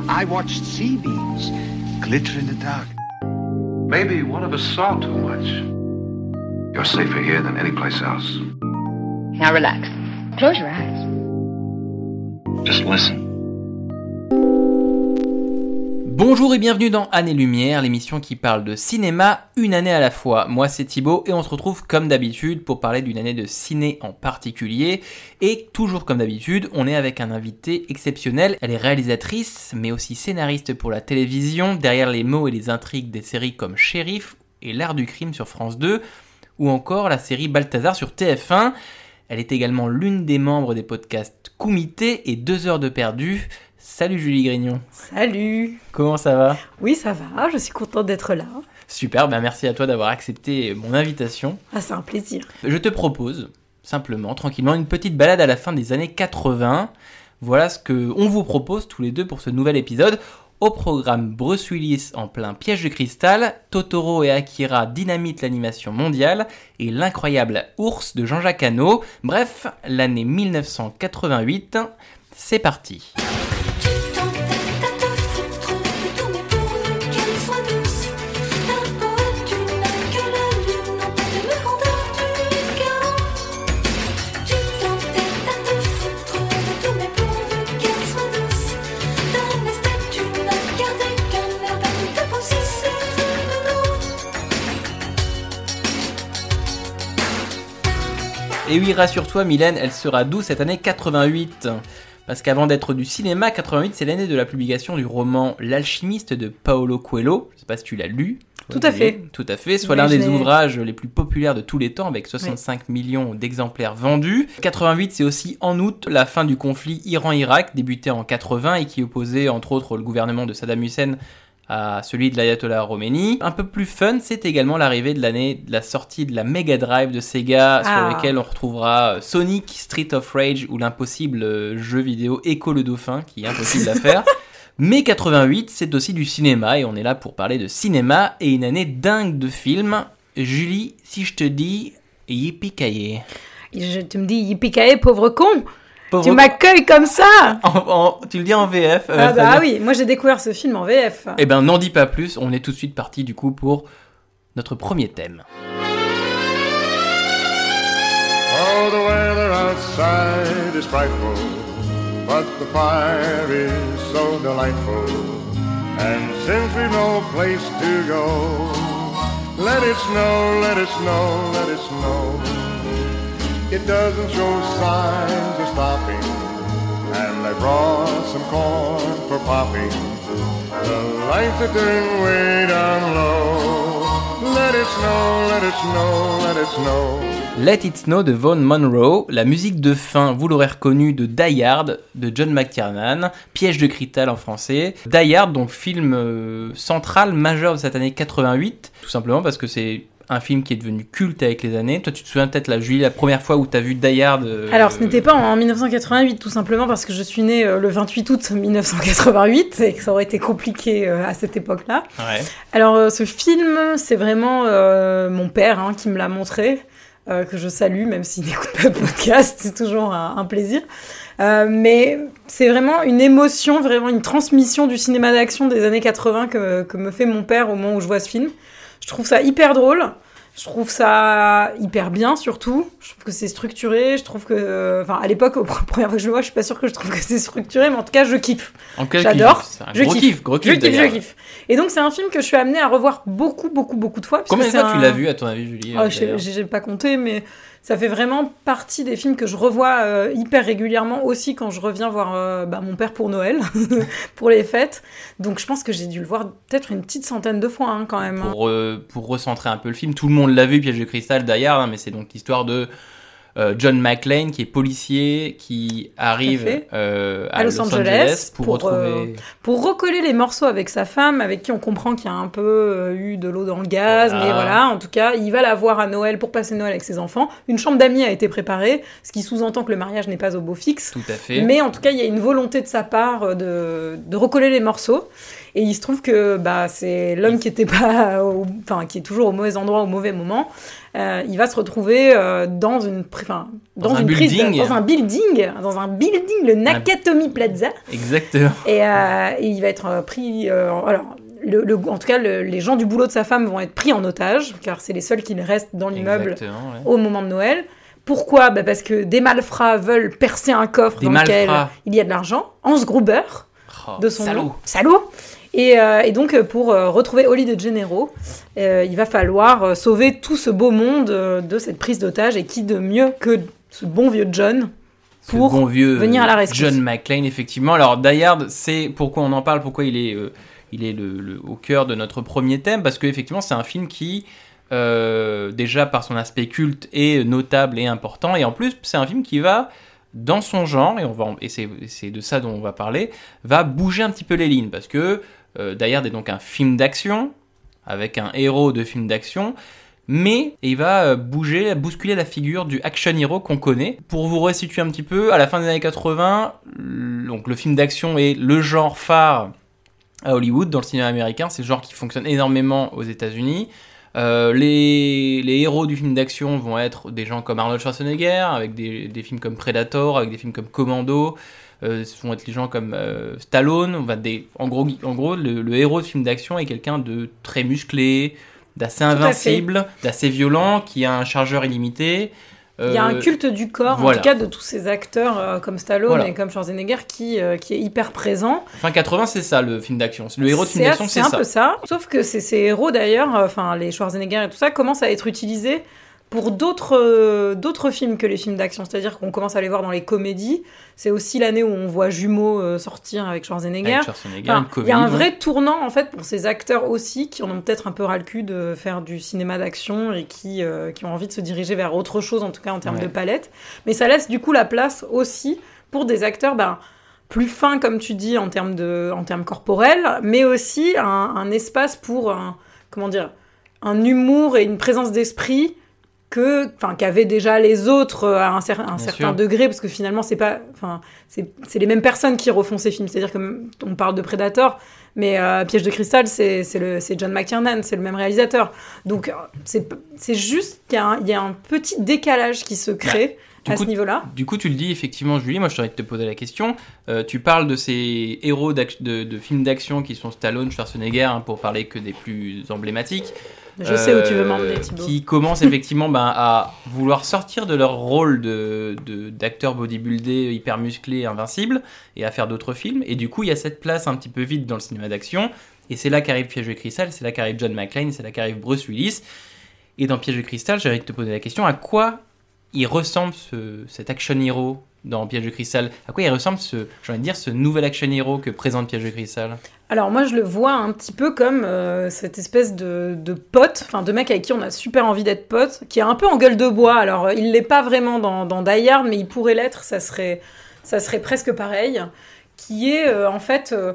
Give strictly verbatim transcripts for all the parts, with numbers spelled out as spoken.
I watched sea beams glitter in the dark. Maybe one of us saw too much. You're safer here than any place else. Now relax. Close your eyes. Just listen. Bonjour et bienvenue dans Année-Lumière, l'émission qui parle de cinéma une année à la fois. Moi c'est Thibaut et on se retrouve comme d'habitude pour parler d'une année de ciné en particulier. Et toujours comme d'habitude, on est avec un invité exceptionnel. Elle est réalisatrice mais aussi scénariste pour la télévision, derrière les mots et les intrigues des séries comme Shérif et L'Art du crime sur France deux ou encore la série Balthazar sur T F un. Elle est également l'une des membres des podcasts Comité et deux heures de perdu. Salut Julie Grignon. Salut. Comment ça va ? Oui, ça va, je suis contente d'être là. Super, ben merci à toi d'avoir accepté mon invitation. Ah, c'est un plaisir. Je te propose, simplement, tranquillement, une petite balade à la fin des années quatre-vingts. Voilà ce qu'on vous propose tous les deux pour ce nouvel épisode. Au programme, Bruce Willis en plein piège de cristal, Totoro et Akira dynamitent l'animation mondiale, et l'incroyable ours de Jean-Jacques Hano. Bref, l'année dix-neuf cent quatre-vingt-huit, c'est parti. Et oui, rassure-toi Mylène, elle sera d'où cette année quatre-vingt-huit ? Parce qu'avant d'être du cinéma, quatre-vingt-huit c'est l'année de la publication du roman L'Alchimiste de Paulo Coelho. Je sais pas si tu l'as lu. Tout à fait. Tout à fait, soit Oui, l'un des l'ai... ouvrages les plus populaires de tous les temps avec soixante-cinq oui. millions d'exemplaires vendus. quatre-vingt-huit c'est aussi en août la fin du conflit Iran-Irak, débuté en quatre-vingts et qui opposait entre autres le gouvernement de Saddam Hussein à celui de l'ayatollah Khomeini. Un peu plus fun, c'est également l'arrivée de l'année de la sortie de la Mega Drive de Sega, ah. sur laquelle on retrouvera Sonic, Street of Rage ou l'impossible jeu vidéo Echo le Dauphin, qui est impossible à faire. Mais quatre-vingt-huit, c'est aussi du cinéma, et on est là pour parler de cinéma, et une année dingue de films. Julie, si je te dis yippee-ki-yay. Je, tu me dis yippee-ki-yay, pauvre con. Pauvre... Tu m'accueilles comme ça. en, en, Tu le dis en V F. Euh, ah bah oui, moi j'ai découvert ce film en V F. Eh ben n'en dis pas plus, on est tout de suite parti du coup pour notre premier thème. Oh, the weather outside is frightful, but the fire is so delightful. And since we've no place to go, let it snow, let it snow, let it snow. It doesn't show signs of stopping, and I brought some corn for popping. The lights are turned way down low. Let it snow, let it snow, let it snow. Let It Snow de Vaughn Monroe, la musique de fin, vous l'aurez reconnu, de Die Hard, de John McTiernan, Piège de cristal en français. Die Hard, donc film euh, central, majeur de cette année quatre-vingt-huit, tout simplement parce que c'est un film qui est devenu culte avec les années. Toi, tu te souviens peut-être, la Julie, la première fois où tu as vu Die Hard euh... Alors, ce n'était pas en dix-neuf cent quatre-vingt-huit, tout simplement parce que je suis née euh, le vingt-huit août dix-neuf cent quatre-vingt-huit et que ça aurait été compliqué euh, à cette époque-là. Ouais. Alors, euh, ce film, c'est vraiment euh, mon père hein, qui me l'a montré, euh, que je salue, même s'il n'écoute pas le podcast, c'est toujours un, un plaisir. Euh, mais c'est vraiment une émotion, vraiment une transmission du cinéma d'action des années quatre-vingts que, que me fait mon père au moment où je vois ce film. Je trouve ça hyper drôle, je trouve ça hyper bien surtout, je trouve que c'est structuré, je trouve que... Enfin, à l'époque, la première fois que je le vois, je suis pas sûre que je trouve que c'est structuré, mais en tout cas, je kiffe. En quel J'adore, kiff, c'est un je gros kiffe, kiff, gros kiff je kiffe, d'ailleurs. je kiffe. Et donc, c'est un film que je suis amenée à revoir beaucoup, beaucoup, beaucoup de fois. Combien de fois un... tu l'as vu, à ton avis, Julie oh, j'ai, j'ai pas compté, mais ça fait vraiment partie des films que je revois euh, hyper régulièrement, aussi quand je reviens voir euh, bah, mon père pour Noël, pour les fêtes. Donc je pense que j'ai dû le voir peut-être une petite centaine de fois hein, quand même. Pour, euh, pour recentrer un peu le film, tout le monde l'a vu, Piège de cristal, Die Hard, hein, mais c'est donc l'histoire de euh, John McClane qui est policier, qui arrive euh, à, à Los, Los Angeles, Angeles pour, pour retrouver... Euh, pour recoller les morceaux avec sa femme, avec qui on comprend qu'il y a un peu euh, eu de l'eau dans le gaz, voilà. Mais voilà, en tout cas, il va la voir à Noël pour passer Noël avec ses enfants. Une chambre d'amis a été préparée, ce qui sous-entend que le mariage n'est pas au beau fixe. Tout à fait. Mais en tout cas, il y a une volonté de sa part de, de recoller les morceaux. Et il se trouve que bah, c'est l'homme qui était pas, au, enfin qui est toujours au mauvais endroit au mauvais moment. euh, il va se retrouver euh, dans une, enfin, dans, dans, un une prise de, building. dans un building, dans un building, le Nakatomi Plaza. Exactement. Et, euh, et il va être pris. Euh, alors, le, le, en tout cas, le, les gens du boulot de sa femme vont être pris en otage, car c'est les seuls qui restent dans l'immeuble Exactement, ouais. au moment de Noël. Pourquoi ? Bah parce que des malfrats veulent percer un coffre des dans malfrats. lequel il y a de l'argent. Hans Gruber, oh, de son salaud. nom. Salaud. Et, euh, et donc, pour euh, retrouver Holly de Gennaro, euh, il va falloir euh, sauver tout ce beau monde euh, de cette prise d'otage. Et qui de mieux que ce bon vieux John pour ce bon vieux venir à la rescousse. John McClane, effectivement. Alors, Die Hard, c'est pourquoi on en parle, pourquoi il est, euh, il est le, le, au cœur de notre premier thème, parce qu'effectivement, c'est un film qui, euh, déjà par son aspect culte, est notable et important. Et en plus, c'est un film qui va, dans son genre, et, on va, et c'est, c'est de ça dont on va parler, va bouger un petit peu les lignes, parce que euh, Die Hard est donc un film d'action, avec un héros de film d'action, mais il va bouger, bousculer la figure du action hero qu'on connaît. Pour vous resituer un petit peu, à la fin des années quatre-vingts, donc le film d'action est le genre phare à Hollywood, dans le cinéma américain. C'est le genre qui fonctionne énormément aux États-Unis. Euh, les, les héros du film d'action vont être des gens comme Arnold Schwarzenegger, avec des, des films comme Predator, avec des films comme Commando. Euh, ce vont être les gens comme euh, Stallone. On va des, en gros, en gros le, le héros de film d'action est quelqu'un de très musclé, d'assez invincible, d'assez violent, qui a un chargeur illimité. Euh, Il y a un culte du corps, voilà. En tout cas de tous ces acteurs euh, comme Stallone voilà. et comme Schwarzenegger qui, euh, qui est hyper présent. Fin quatre-vingts, c'est ça le film d'action. Le héros de film d'action, c'est, c'est ça. C'est un peu ça. Sauf que c'est, ces héros d'ailleurs, enfin euh, les Schwarzenegger et tout ça, commencent à être utilisés pour d'autres, euh, d'autres films que les films d'action. C'est-à-dire qu'on commence à les voir dans les comédies. C'est aussi l'année où on voit Jumeaux euh, sortir avec Schwarzenegger. Avec Schwarzenegger, enfin, une comédie. Il y a un vrai tournant en fait pour ces acteurs aussi qui en ont peut-être un peu ras le cul de faire du cinéma d'action et qui, euh, qui ont envie de se diriger vers autre chose, en tout cas en termes ouais. de palette. Mais ça laisse du coup la place aussi pour des acteurs ben, plus fins, comme tu dis, en termes, de, en termes corporels, mais aussi un, un espace pour un, comment dire, un humour et une présence d'esprit que, enfin, qu'avaient déjà les autres à un, cer- un certain sûr. degré, parce que finalement, c'est pas, enfin, c'est, c'est les mêmes personnes qui refont ces films. C'est-à-dire que on parle de Predator, mais euh, Piège de cristal, c'est, c'est, le, c'est John McTiernan, c'est le même réalisateur. Donc, c'est, c'est juste qu'il y a, un, il y a un petit décalage qui se crée. Bah. À coup, ce niveau-là. Du coup, tu le dis effectivement, Julie. Moi, je t'aurais de te poser la question. Euh, tu parles de ces héros de, de films d'action qui sont Stallone, Schwarzenegger, hein, pour parler que des plus emblématiques. Je euh, sais où tu veux m'emmener, Thibaut. Qui commencent effectivement ben, à vouloir sortir de leur rôle de, de, d'acteurs bodybuildés hyper musclés, invincibles, et à faire d'autres films. Et du coup, il y a cette place un petit peu vide dans le cinéma d'action. Et c'est là qu'arrive Piège de cristal, c'est là qu'arrive John McClane, c'est là qu'arrive Bruce Willis. Et dans Piège de cristal, j'avais de te poser la question, à quoi il ressemble ce, cet action hero dans Piège de cristal? À quoi il ressemble ce, j'ai envie de dire, ce nouvel action hero que présente Piège de cristal? Alors moi je le vois un petit peu comme euh, cette espèce de, de pote, enfin de mec avec qui on a super envie d'être pote, qui est un peu en gueule de bois. Alors il l'est pas vraiment dans, dans Die Hard, mais il pourrait l'être, ça serait, ça serait presque pareil. Qui est euh, en fait euh,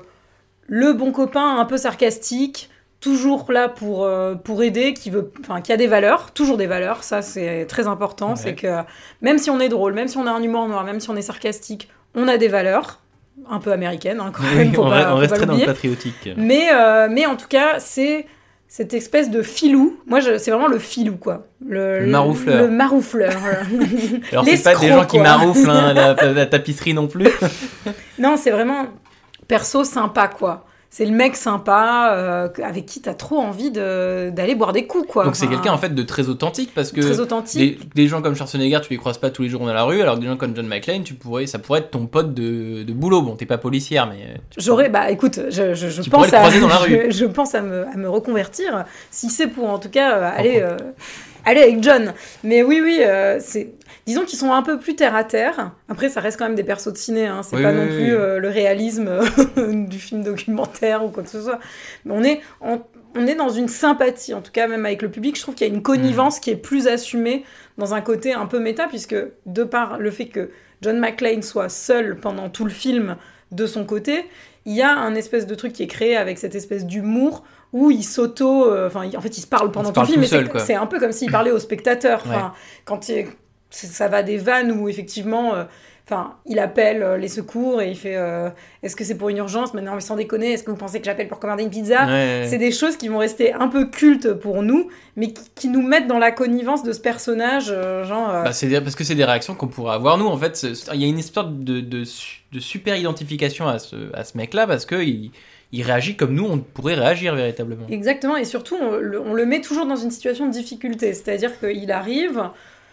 le bon copain un peu sarcastique, toujours là pour, euh, pour aider, qui, veut, qui a des valeurs, toujours des valeurs, ça c'est très important, ouais. C'est que même si on est drôle, même si on a un humour noir, même si on est sarcastique, on a des valeurs, un peu américaines, hein, quand oui, même, faut on, pas, on faut resterait pas dans le patriotique. Mais, euh, mais en tout cas, c'est cette espèce de filou, moi je, c'est vraiment le filou quoi. Le, le maroufleur. Le, le maroufleur. Alors c'est pas des gens qui marouflent hein, la, la tapisserie non plus. Non, c'est vraiment perso sympa quoi. C'est le mec sympa euh, avec qui t'as trop envie de, d'aller boire des coups, quoi. Donc enfin, c'est quelqu'un en fait de très authentique parce que très authentique. Des, des gens comme Schwarzenegger, tu les croises pas tous les jours dans la rue, alors des gens comme John McClane, tu pourrais, ça pourrait être ton pote de, de boulot. Bon, t'es pas policière, mais j'aurais, bah écoute, je, je, je tu pense à, croiser dans la rue. Je, je pense à me, à me reconvertir si c'est pour en tout cas euh, aller, euh, aller avec John. Mais oui, oui, euh, c'est. Disons qu'ils sont un peu plus terre à terre. Après, ça reste quand même des persos de ciné. Hein. C'est oui, pas oui, non oui. plus euh, le réalisme du film documentaire ou quoi que ce soit. Mais on est, on, on est dans une sympathie, en tout cas même avec le public. Je trouve qu'il y a une connivence mmh. qui est plus assumée dans un côté un peu méta, puisque de par le fait que John McClane soit seul pendant tout le film de son côté, il y a un espèce de truc qui est créé avec cette espèce d'humour où il s'auto... Enfin, euh, en fait, il se parle pendant il tout parle le film, mais seul, c'est, quoi. c'est un peu comme s'il parlait aux spectateurs. Ouais. Enfin, quand il... ça va des vannes où effectivement, Enfin, il appelle euh, les secours et il fait euh, « Est-ce que c'est pour une urgence ?» Mais non, mais sans déconner, est-ce que vous pensez que j'appelle pour commander une pizza ? Ouais. C'est des choses qui vont rester un peu cultes pour nous, mais qui, qui nous mettent dans la connivence de ce personnage, euh, genre... euh, Bah, c'est des- parce que c'est des réactions qu'on pourrait avoir nous. En fait, c'est- il y a une espèce de, de, su- de super identification à ce, à ce mec-là parce que il, il réagit comme nous, on pourrait réagir véritablement. Exactement, et surtout, on le, on le met toujours dans une situation de difficulté. C'est-à-dire qu'il arrive,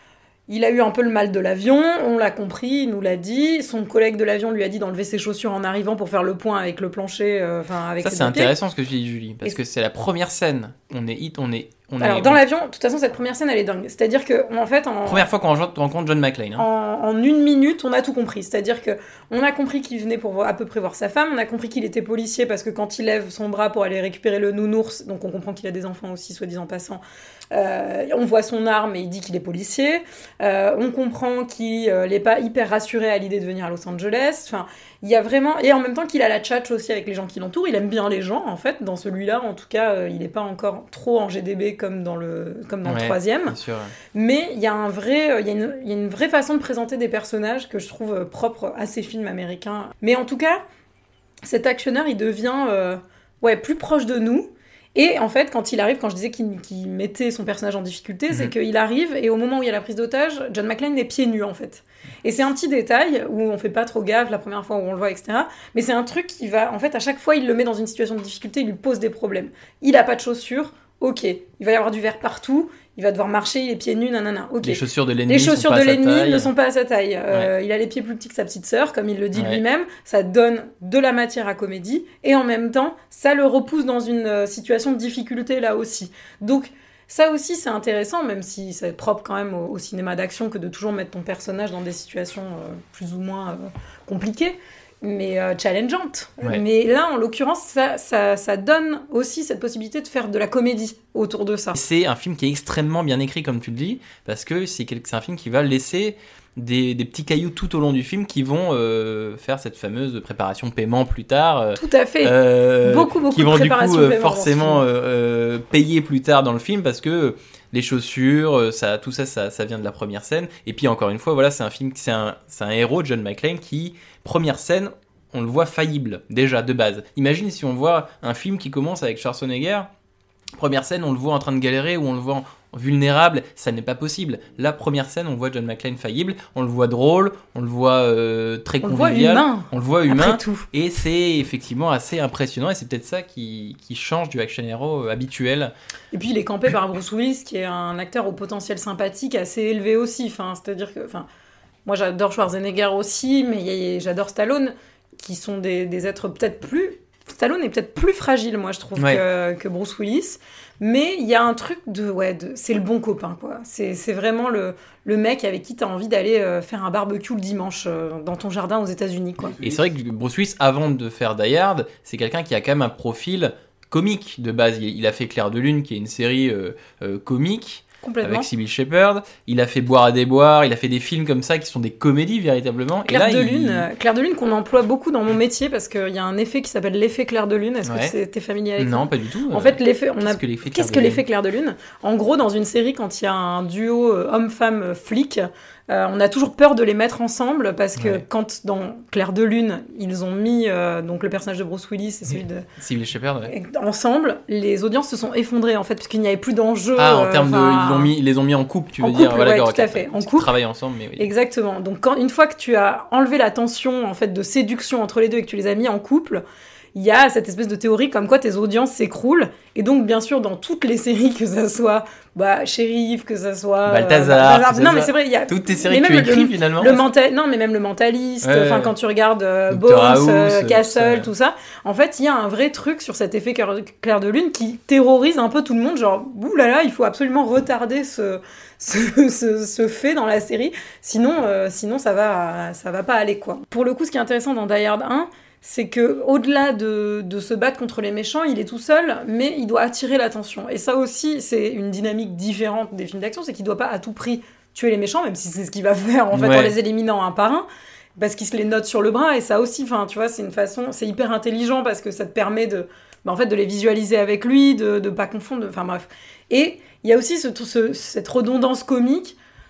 il a eu un peu le mal de l'avion, on l'a compris, il nous l'a dit. Son collègue de l'avion lui a dit d'enlever ses chaussures en arrivant pour faire le point avec le plancher, euh, enfin avec Ça, ses c'est deux pieds. intéressant ce que tu dis, Julie, parce Et que c'est la première scène. On est hit, on est. On Alors, est dans l'avion, de toute façon, cette première scène, elle est dingue. C'est-à-dire que, en fait, en, Première fois qu'on rencontre rencontre John McClane. Hein. en, en une minute, on a tout compris. C'est-à-dire que on a compris qu'il venait pour voir- à peu près voir sa femme, on a compris qu'il était policier parce que quand il lève son bras pour aller récupérer le nounours, donc on comprend qu'il a des enfants aussi, soi-disant passant, euh, on voit son arme et il dit qu'il est policier. Euh, on comprend qu'il n'est pas hyper rassuré à l'idée de venir à Los Angeles. Enfin, il y a vraiment... Et en même temps qu'il a la tchatche aussi avec les gens qui l'entourent, il aime bien les gens, en fait. Dans celui-là, en tout cas, euh, il n'est pas encore trop en G D B comme dans le, comme dans Ouais, le troisième. Bien sûr. Mais il y a un vrai, euh, il y a une, il y a une vraie façon de présenter des personnages que je trouve euh, propre à ces films américains. Mais en tout cas, cet actionneur, il devient euh, ouais, plus proche de nous. Et en fait, quand il arrive, quand je disais qu'il, qu'il mettait son personnage en difficulté, c'est Mhm. qu'il arrive et au moment où il y a la prise d'otage, John McClane est pieds nus en fait. Et c'est un petit détail où on fait pas trop gaffe la première fois où on le voit, et cetera. Mais c'est un truc qui va, en fait, à chaque fois, il le met dans une situation de difficulté, il lui pose des problèmes. Il a pas de chaussures, ok. Il va y avoir du verre partout, il va devoir marcher, les pieds nus, nanana, ok. Les chaussures de l'ennemi. Les sont chaussures pas de à sa l'ennemi taille. ne sont pas à sa taille. Euh, Il a les pieds plus petits que sa petite sœur, comme il le dit Ouais. lui-même. Ça donne de la matière à comédie. Et en même temps, ça le repousse dans une euh, situation de difficulté là aussi. Donc, ça aussi, c'est intéressant, même si c'est propre quand même au, au cinéma d'action que de toujours mettre ton personnage dans des situations euh, plus ou moins euh, compliquées, mais euh, challengeantes. Ouais. Mais là, en l'occurrence, ça, ça, ça donne aussi cette possibilité de faire de la comédie autour de ça. C'est un film qui est extrêmement bien écrit, comme tu le dis, parce que c'est, quel- c'est un film qui va laisser des, des petits cailloux tout au long du film qui vont euh, faire cette fameuse préparation paiement plus tard. euh, Tout à fait. euh, Beaucoup, beaucoup qui de vont du préparation coup euh, paiement dans ce forcément film. euh, euh, payer plus tard dans le film parce que les chaussures, euh, ça, tout ça, ça, ça vient de la première scène. Et puis encore une fois, voilà, c'est un film, c'est un, c'est un héros, John McClane, qui première scène, on le voit faillible déjà de base. Imagine si on voit un film qui commence avec Schwarzenegger. Première scène, on le voit en train de galérer ou on le voit en- vulnérable, ça n'est pas possible. La première scène, on voit John McClane faillible, on le voit drôle, on le voit euh, très On le voit convivial, humain, on le voit humain, après tout. et c'est effectivement assez impressionnant et c'est peut-être ça qui, qui change du action hero euh, habituel. Et puis il est campé par Bruce Willis, qui est un acteur au potentiel sympathique assez élevé aussi. Enfin, c'est-à-dire que, enfin, moi j'adore Schwarzenegger aussi, mais y a- j'adore Stallone, qui sont des, des êtres peut-être plus... Stallone est peut-être plus fragile, moi je trouve, Ouais. que, que Bruce Willis. Mais il y a un truc de... Ouais, de, c'est le bon copain, quoi. C'est, c'est vraiment le, le mec avec qui t'as envie d'aller euh, faire un barbecue le dimanche euh, dans ton jardin aux États-Unis, quoi. Et c'est vrai que Bruce Willis, avant de faire Die Hard, c'est quelqu'un qui a quand même un profil comique de base. Il il a fait Clair de Lune, qui est une série euh, euh, comique, Complètement. avec Sybil Shepherd. Il a fait Boire à déboire, il a fait des films comme ça qui sont des comédies véritablement. Clair et là, de il- lune, euh, clair de lune qu'on emploie beaucoup dans mon métier parce qu'il y a un effet qui s'appelle l'effet clair de lune. Est-ce Ouais. que c'est- t'es familier avec ça? Non, pas du tout. En fait, l'effet, on a. Qu'est-ce que l'effet Qu'est-ce clair que de l'effet lune clair de lune? En gros, dans une série, quand il y a un duo euh, homme-femme euh, flic, euh, on a toujours peur de les mettre ensemble parce que Ouais. quand dans Clair de lune, ils ont mis euh, donc le personnage de Bruce Willis et celui de Sybil Shepherd, ouais. ensemble, les audiences se sont effondrées en fait parce qu'il n'y avait plus d'enjeu. Ah, en euh, termes de. enfin, Ils, l'ont mis, ils les ont mis en couple, tu en veux dire. couple, Voilà, ouais, d'accord, tout à ok. fait, en Ils couple. travaillent ensemble, mais oui. Exactement. Donc, quand, une fois que tu as enlevé la tension en fait, de séduction entre les deux et que tu les as mis en couple, il y a cette espèce de théorie comme quoi tes audiences s'écroulent. Et donc, bien sûr, dans toutes les séries, que ça soit bah, Shérif, que ça soit... Balthazar, que ça non, mais soit- c'est vrai, il y a... Toutes tes séries mais que tu même écris le- finalement. Le mental... Non, mais même le mentaliste, Ouais, enfin ouais. quand tu regardes euh, Doctor Bones, House, euh, euh, Castle, ça. tout ça, en fait, il y a un vrai truc sur cet effet clair clair de lune qui terrorise un peu tout le monde, genre, oulala, il faut absolument retarder ce, ce, ce, ce fait dans la série, sinon, euh, sinon ça va, ça va pas aller, quoi. Pour le coup, ce qui est intéressant dans Die Hard un, c'est que au-delà de, de se battre contre les méchants, il est tout seul, mais il doit attirer l'attention. Et ça aussi, c'est une dynamique différente des films d'action, c'est qu'il doit pas à tout prix tuer les méchants, même si c'est ce qu'il va faire en fait Ouais. en les éliminant un par un, parce qu'il se les note sur le bras. Et ça aussi, enfin, tu vois, c'est une façon, c'est hyper intelligent parce que ça te permet de, bah, en fait, de les visualiser avec lui, de de pas confondre, enfin bref. Et il y a aussi ce, ce- cette redondance comique.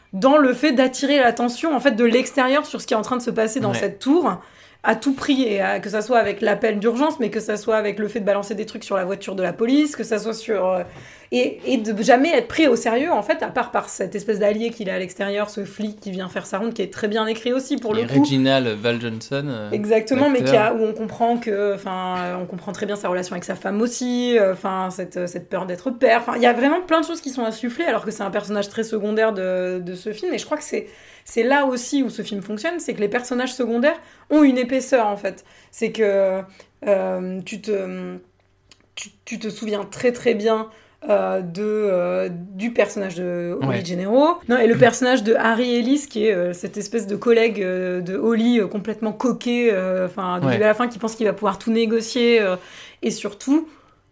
dans le fait d'attirer l'attention en fait de l'extérieur sur ce qui est en train de se passer dans Ouais. cette tour à tout prix, et à- que ça soit avec l'appel d'urgence, mais que ça soit avec le fait de balancer des trucs sur la voiture de la police, que ça soit sur euh, et, et de jamais être pris au sérieux en fait, à part par cette espèce d'allié qu'il a à l'extérieur, ce flic qui vient faire sa ronde, qui est très bien écrit aussi pour Et le coup. Reginald Val Johnson. euh, Exactement, mais l'acteur. qui a, où on comprend que, enfin, on comprend très bien sa relation avec sa femme aussi, euh, enfin, cette, cette peur d'être père. Enfin, il y a vraiment plein de choses qui sont insufflées, alors que c'est un personnage très secondaire de, de ce film. Et je crois que c'est, c'est là aussi où ce film fonctionne, c'est que les personnages secondaires ont une épaisseur en fait. C'est que euh, tu te, tu, tu te souviens très très bien. Euh, de, euh, du personnage de Holly Ouais. Gennaro. Non, et le personnage de Harry Ellis, qui est euh, cette espèce de collègue euh, de Holly euh, complètement coquet, euh, enfin, du Ouais. début à la fin, qui pense qu'il va pouvoir tout négocier. euh, et surtout,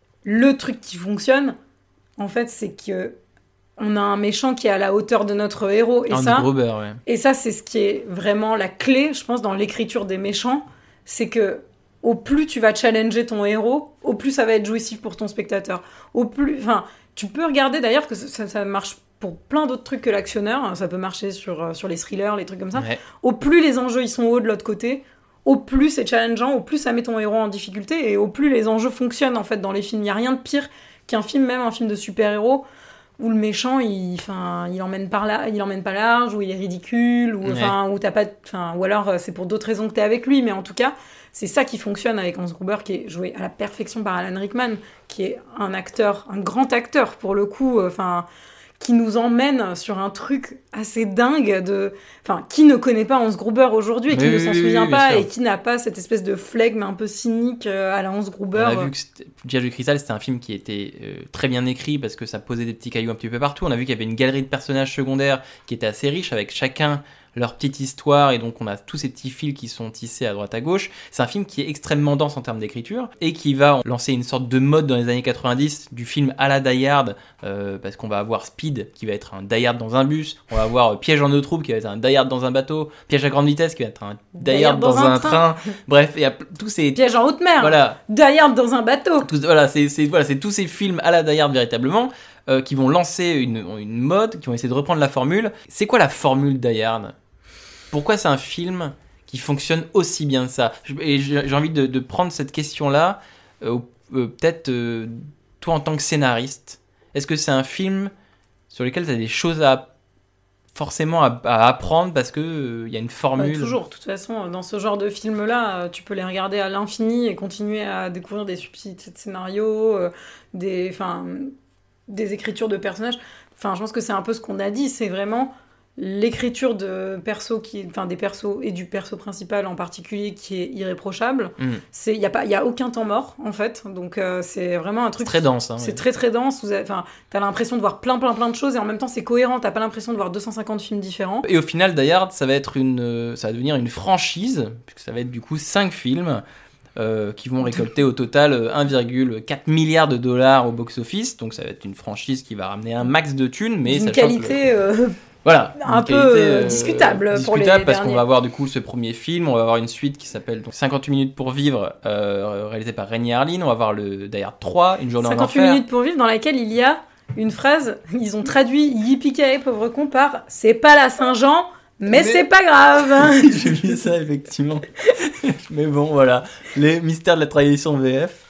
le truc qui fonctionne, en fait, c'est que on a un méchant qui est à la hauteur de notre héros. Et Hans ça, Gruber, ouais. et ça, c'est ce qui est vraiment la clé, je pense, dans l'écriture des méchants. C'est que au plus tu vas challenger ton héros, au plus ça va être jouissif pour ton spectateur. Au plus, enfin, tu peux regarder d'ailleurs que ça, ça marche pour plein d'autres trucs que l'actionneur. Ça peut marcher sur, euh, sur les thrillers, les trucs comme ça. Ouais. Au plus les enjeux ils sont hauts de l'autre côté, au plus c'est challengeant, au plus ça met ton héros en difficulté, et au plus les enjeux fonctionnent en fait dans les films. Il n'y a rien de pire qu'un film, même un film de super-héros, où le méchant il, enfin, il emmène par là, il emmène pas large, où il est ridicule, ou, Ouais. enfin, où t'as pas, enfin, ou alors euh, c'est pour d'autres raisons que t'es avec lui, mais en tout cas c'est ça qui fonctionne avec Hans Gruber, qui est joué à la perfection par Alan Rickman, qui est un acteur, un grand acteur pour le coup, enfin, qui nous emmène sur un truc assez dingue de, enfin, qui ne connaît pas Hans Gruber aujourd'hui et qui Oui, ne oui, s'en oui, souvient oui, bien pas sûr. et qui n'a pas cette espèce de flegme un peu cynique euh, à la Hans On Gruber. a vu que c'était- Piège de cristal, c'était un film qui était euh, très bien écrit parce que ça posait des petits cailloux un petit peu partout. On a vu qu'il y avait une galerie de personnages secondaires qui était assez riche, avec chacun leur petite histoire, et donc on a tous ces petits fils qui sont tissés à droite à gauche. C'est un film qui est extrêmement dense en termes d'écriture et qui va lancer une sorte de mode dans les années quatre-vingt-dix du film à la Die Hard, euh, parce qu'on va avoir Speed qui va être un Die Hard dans un bus, on va avoir euh, Piège en eau troupe qui va être un Die Hard dans un bateau, Piège à grande vitesse qui va être un Die Hard dans, un train. Bref, il y a p- tous ces Piège en haute mer, voilà, Die Hard dans un bateau. tous, voilà, c'est c'est- voilà, c'est tous ces films à la Die Hard véritablement euh, qui vont lancer une, une mode, qui vont essayer de reprendre la formule. C'est quoi la formule Die Hard ? Pourquoi c'est un film qui fonctionne aussi bien que ça ? Je- Et j'ai j'ai envie de, de prendre cette question-là, euh, euh, peut-être euh, toi en tant que scénariste, est-ce que c'est un film sur lequel tu as des choses à forcément à, à apprendre parce que il y a une Bah, formule. toujours, de toute façon, dans ce genre de film-là, euh, tu peux les regarder à l'infini et continuer à découvrir des subtilités de scénario, euh, des, enfin, des écritures de personnages. Enfin, je pense que c'est un peu ce qu'on a dit, c'est vraiment l'écriture de perso qui, enfin, des persos et du perso principal en particulier qui est irréprochable. Mm. C'est, il y a pas, il y a aucun temps mort en fait, donc euh, c'est vraiment un C'est truc. très dense. Hein, C'est ouais. très très dense. Vous avez- Enfin, t'as l'impression de voir plein plein plein de choses et en même temps c'est cohérent. T'as pas l'impression de voir deux cent cinquante films différents. Et au final, Die Hard, ça va être une, euh, ça va devenir une franchise, puisque ça va être du coup cinq films euh, qui vont récolter au total euh, un virgule quatre milliard de dollars au box-office. Donc ça va être une franchise qui va ramener un max de thunes, mais D'une sachant que- qualité euh, voilà, un une peu, qualité, euh, discutable pour les discutable parce qu'on derniers. va avoir du coup ce premier film, on va avoir une suite qui s'appelle donc cinquante-huit minutes pour vivre, euh, réalisé par Renny Harlin. On va avoir le Die Hard trois, une journée en cinquante-huit enfer. minutes pour vivre, dans laquelle il y a une phrase. Ils ont traduit Yippee pauvre con par c'est pas la Saint-Jean, mais, Mais- c'est pas grave. J'ai vu ça effectivement. Mais bon, voilà, les mystères de la tradition V F.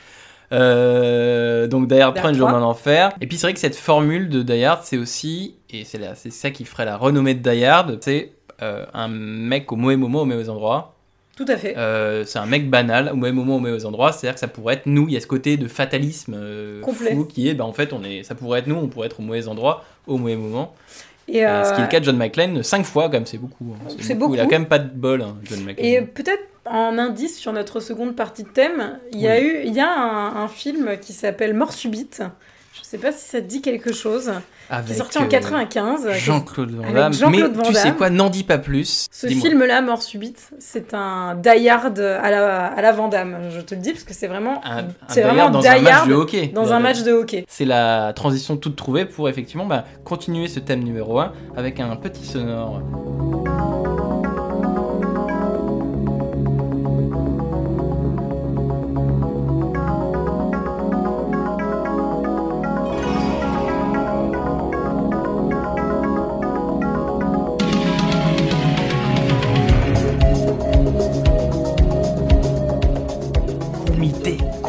Euh, donc Die Hard Die trois, une Hard journée en enfer. Et puis c'est vrai que cette formule de Die Hard, c'est aussi, et c'est là, c'est ça qui ferait la renommée de Die Hard, c'est euh, un mec au mauvais moment, au mauvais endroit. Tout à fait. Euh, c'est un mec banal, au mauvais moment, au mauvais endroit. C'est-à-dire que ça pourrait être nous. Il y a ce côté de fatalisme euh, Complet. fou qui est, bah, en fait, on est, ça pourrait être nous. On pourrait être au mauvais endroit, au mauvais moment. Et, Euh, euh, ce qui est le cas de John McClane, cinq fois, quand même, c'est beaucoup. hein. C'est Il a beaucoup. quand même pas de bol, hein, John McClane. et peut-être en indice sur notre seconde partie de thème, il y a Oui. eu, il y a un, un film qui s'appelle Mort subite. Je sais pas si ça te dit quelque chose. Avec, Qui est sorti en euh, quatre-vingt-quinze. Jean-Claude Van avec Damme. Jean-Claude Mais Van tu sais Damme. quoi, n'en dis pas plus. Ce Dis-moi. film-là, Mort subite, c'est un Die Hard à la, à la Van Damme. Je te le dis parce que c'est vraiment, Un, un c'est Die vraiment Hard dans Die un match Hard de hockey. dans un match de hockey. C'est la transition toute trouvée pour effectivement bah, continuer ce thème numéro un avec un petit sonore.